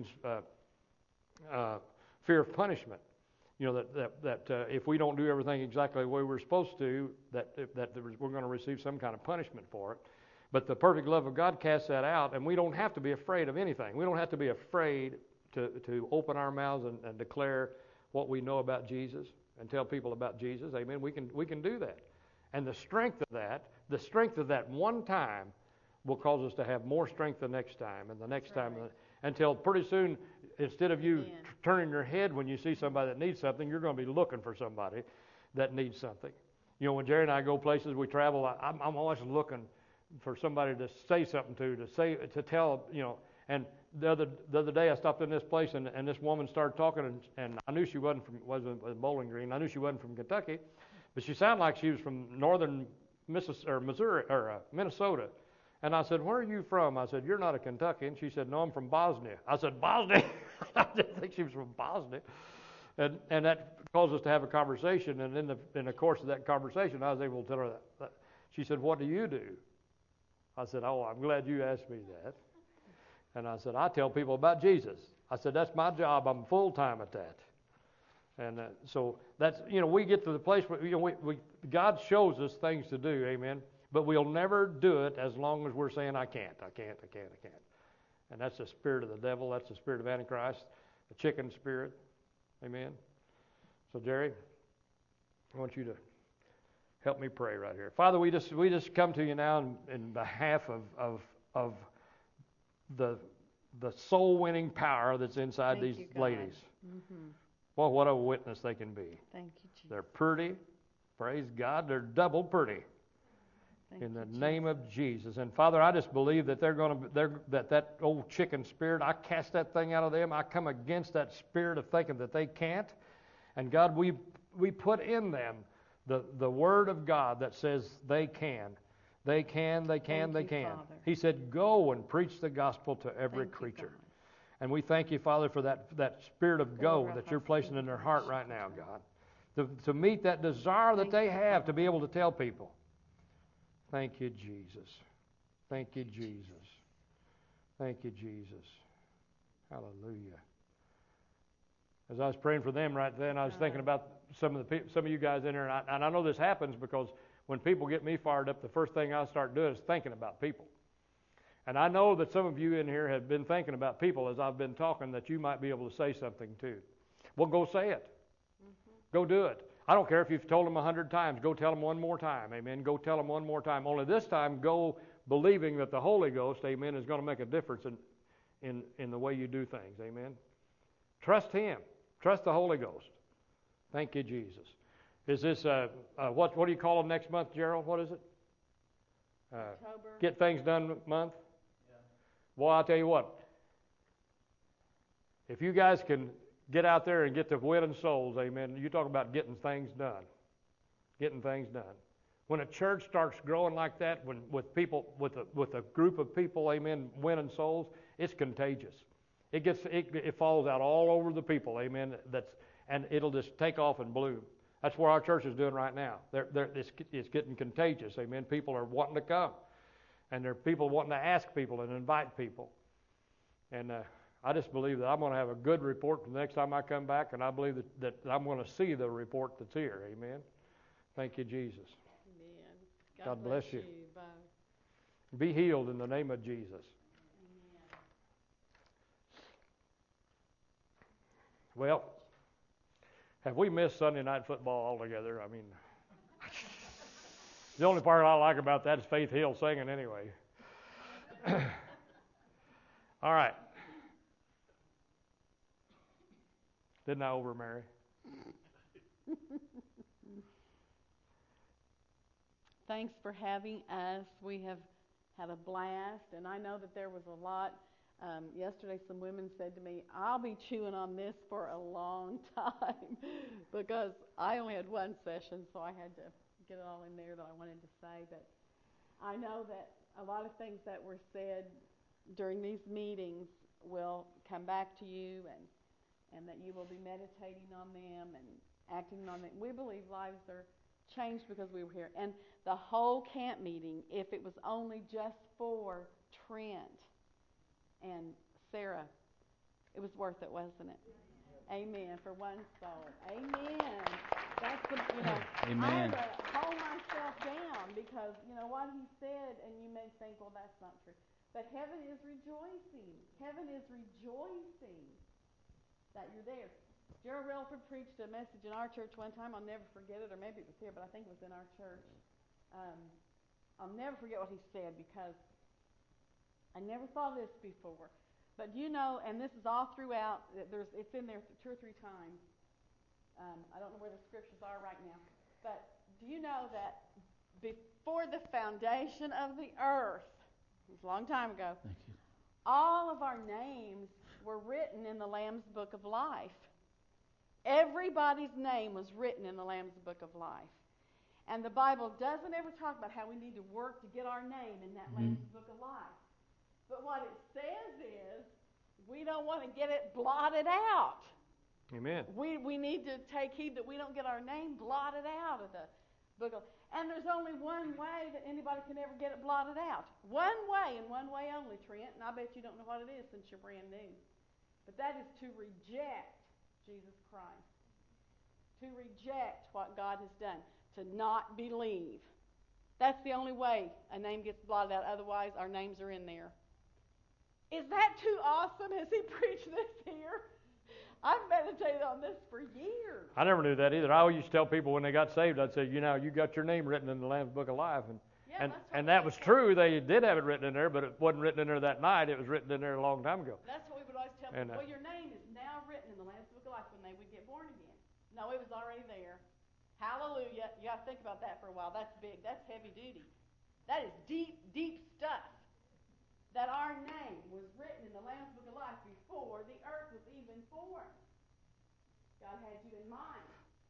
fear of punishment. That if we don't do everything exactly the way we're supposed to, that we're going to receive some kind of punishment for it. But the perfect love of God casts that out, and we don't have to be afraid of anything. We don't have to be afraid to open our mouths and declare what we know about Jesus. and tell people about Jesus, amen, we can do that. And the strength of that one time will cause us to have more strength the next time and the next time, until pretty soon, instead of you turning your head when you see somebody that needs something, you're going to be looking for somebody that needs something. You know, when Jerry and I go places, we travel, I'm always looking for somebody to say something to tell, you know. And the other day I stopped in this place, and this woman started talking, and I knew she wasn't Bowling Green. I knew she wasn't from Kentucky, but she sounded like she was from northern Missouri or Minnesota. And I said, "Where are you from?" I said, "You're not a Kentuckian." She said, "No, I'm from Bosnia." I said, "Bosnia?" I didn't think she was from Bosnia. And that caused us to have a conversation. And in the course of that conversation, I was able to tell her that. She said, "What do you do?" I said, "Oh, I'm glad you asked me that." And I said, "I tell people about Jesus." I said, "That's my job. I'm full-time at that." And so that's, you know, we get to the place where, you know, God shows us things to do, amen. But we'll never do it as long as we're saying, I can't. And that's the spirit of the devil. That's the spirit of Antichrist, the chicken spirit. Amen. So, Jerry, I want you to help me pray right here. Father, we just come to you now in behalf of the soul-winning power that's inside these ladies. Mm-hmm. Well, what a witness they can be. Thank you, Jesus. They're pretty. Praise God. They're double pretty. In the name of Jesus. And Father, I just believe that that old chicken spirit, I cast that thing out of them. I come against that spirit of thinking that they can't. And God, we put in them the word of God that says they can. They can. Father. He said, go and preach the gospel to every creature. And we thank you, Father, for that spirit of go that you're placing in their heart right now, God. To meet that desire that they have to be able to tell people. Thank you, Jesus. Thank you, Jesus. Thank you, Jesus. Hallelujah. As I was praying for them right then, I was thinking about some of you guys in there, and I know this happens because when people get me fired up, the first thing I start doing is thinking about people. And I know that some of you in here have been thinking about people as I've been talking, that you might be able to say something too. Well, go say it. Go do it. I don't care if you've told them 100 times. Go tell them one more time. Amen. Go tell them one more time. Only this time, go believing that the Holy Ghost, amen, is going to make a difference in the way you do things. Amen. Trust Him. Trust the Holy Ghost. Thank you, Jesus. Is this, what do you call them next month, Gerald? What is it? October. Get Things Done month? Yeah. Well, I'll tell you what. If you guys can get out there and get to winning souls, amen. You talk about getting things done. Getting things done. When a church starts growing like that, with people, with a group of people, amen, winning souls, it's contagious. It falls out all over the people, amen. And it'll just take off and bloom. That's what our church is doing right now. It's getting contagious, amen. People are wanting to come, and there are people wanting to ask people and invite people, and I just believe that I'm going to have a good report the next time I come back, and I believe that I'm going to see the report that's here. Amen. Thank you, Jesus. Amen. God bless you. Bye. Be healed in the name of Jesus. Amen. Well, have we missed Sunday night football altogether? I mean, the only part I like about that is Faith Hill singing anyway. All right. Didn't I over-marry? Thanks for having us. We have had a blast, and I know that there was a lot. Yesterday, some women said to me, I'll be chewing on this for a long time because I only had one session, so I had to get it all in there that I wanted to say. But I know that a lot of things that were said during these meetings will come back to you, and that you will be meditating on them and acting on them. We believe lives are changed because we were here. And the whole camp meeting, if it was only just for Trent and Sarah, it was worth it, wasn't it? Amen. For one soul. Amen. That's the, Amen. I had to hold myself down because, what he said, and you may think, well, that's not true. But heaven is rejoicing. Heaven is rejoicing that you're there. Gerald Relford preached a message in our church one time. I'll never forget it, or maybe it was here, but I think it was in our church. I'll never forget what he said because I never saw this before. But you know, and this is all throughout, it's in there 2 or 3 times. I don't know where the scriptures are right now. But do you know that before the foundation of the earth, it was a long time ago, all of our names were written in the Lamb's Book of Life. Everybody's name was written in the Lamb's Book of Life. And the Bible doesn't ever talk about how we need to work to get our name in that Lamb's Book of Life. But what it says is we don't want to get it blotted out. Amen. We need to take heed that we don't get our name blotted out of the book of. And there's only one way that anybody can ever get it blotted out. One way and one way only, Trent. And I bet you don't know what it is since you're brand new. But that is to reject Jesus Christ. To reject what God has done. To not believe. That's the only way a name gets blotted out. Otherwise, our names are in there. Is that too awesome? Has he preached this here? I've meditated on this for years. I never knew that either. I always used to tell people when they got saved, I'd say, you got your name written in the Lamb's Book of Life. And that was true. They did have it written in there, but it wasn't written in there that night. It was written in there a long time ago. That's what we would always tell people. Well, your name is now written in the Lamb's Book of Life when they would get born again. No, it was already there. Hallelujah. You got to think about that for a while. That's big. That's heavy duty. That is deep, deep stuff. That our name was written in the Lamb's Book of Life before the earth was even formed. God had you in mind.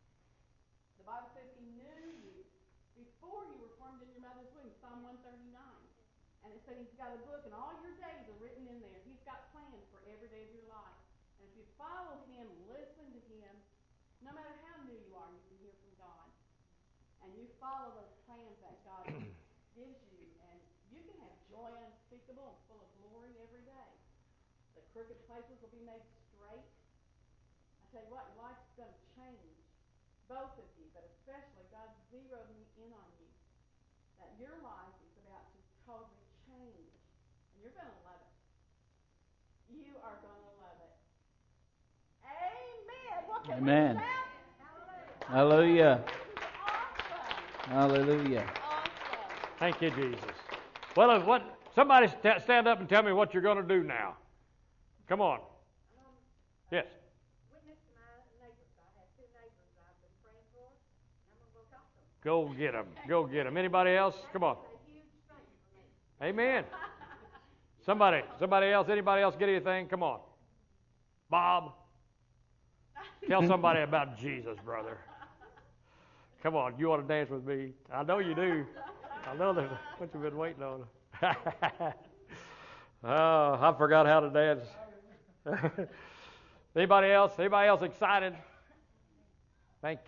The Bible says He knew you before you were formed in your mother's womb, Psalm 139. And it said He's got a book and all your days are written in there. He's got plans for every day of your life. And if you follow Him, listen to Him, no matter how new you are, you can hear from God. And you follow those plans that God gives you, and you can have joy unspeakable and full of glory every day. The crooked places will be made straight. I tell you what, your life's going to change. Both of you, but especially God zeroed me in on you. That your life is about to totally change. And you're going to love it. You are going to love it. Amen. What can Amen. we shout? Hallelujah. Awesome. Hallelujah. Awesome. Thank you, Jesus. Well, somebody stand up and tell me what you're going to do now. Come on. Yes. Witness to my neighbors. I have 2 neighbors I've been praying for. I'm going to go talk to them. Go get them. Go get them. Anybody else? Come on. That's a huge thing for me. Amen. Somebody else? Anybody else get anything? Come on. Bob. Tell somebody about Jesus, brother. Come on. You want to dance with me? I know you do. I know that's what you've been waiting on. Oh, I forgot how to dance. Anybody else? Anybody else excited?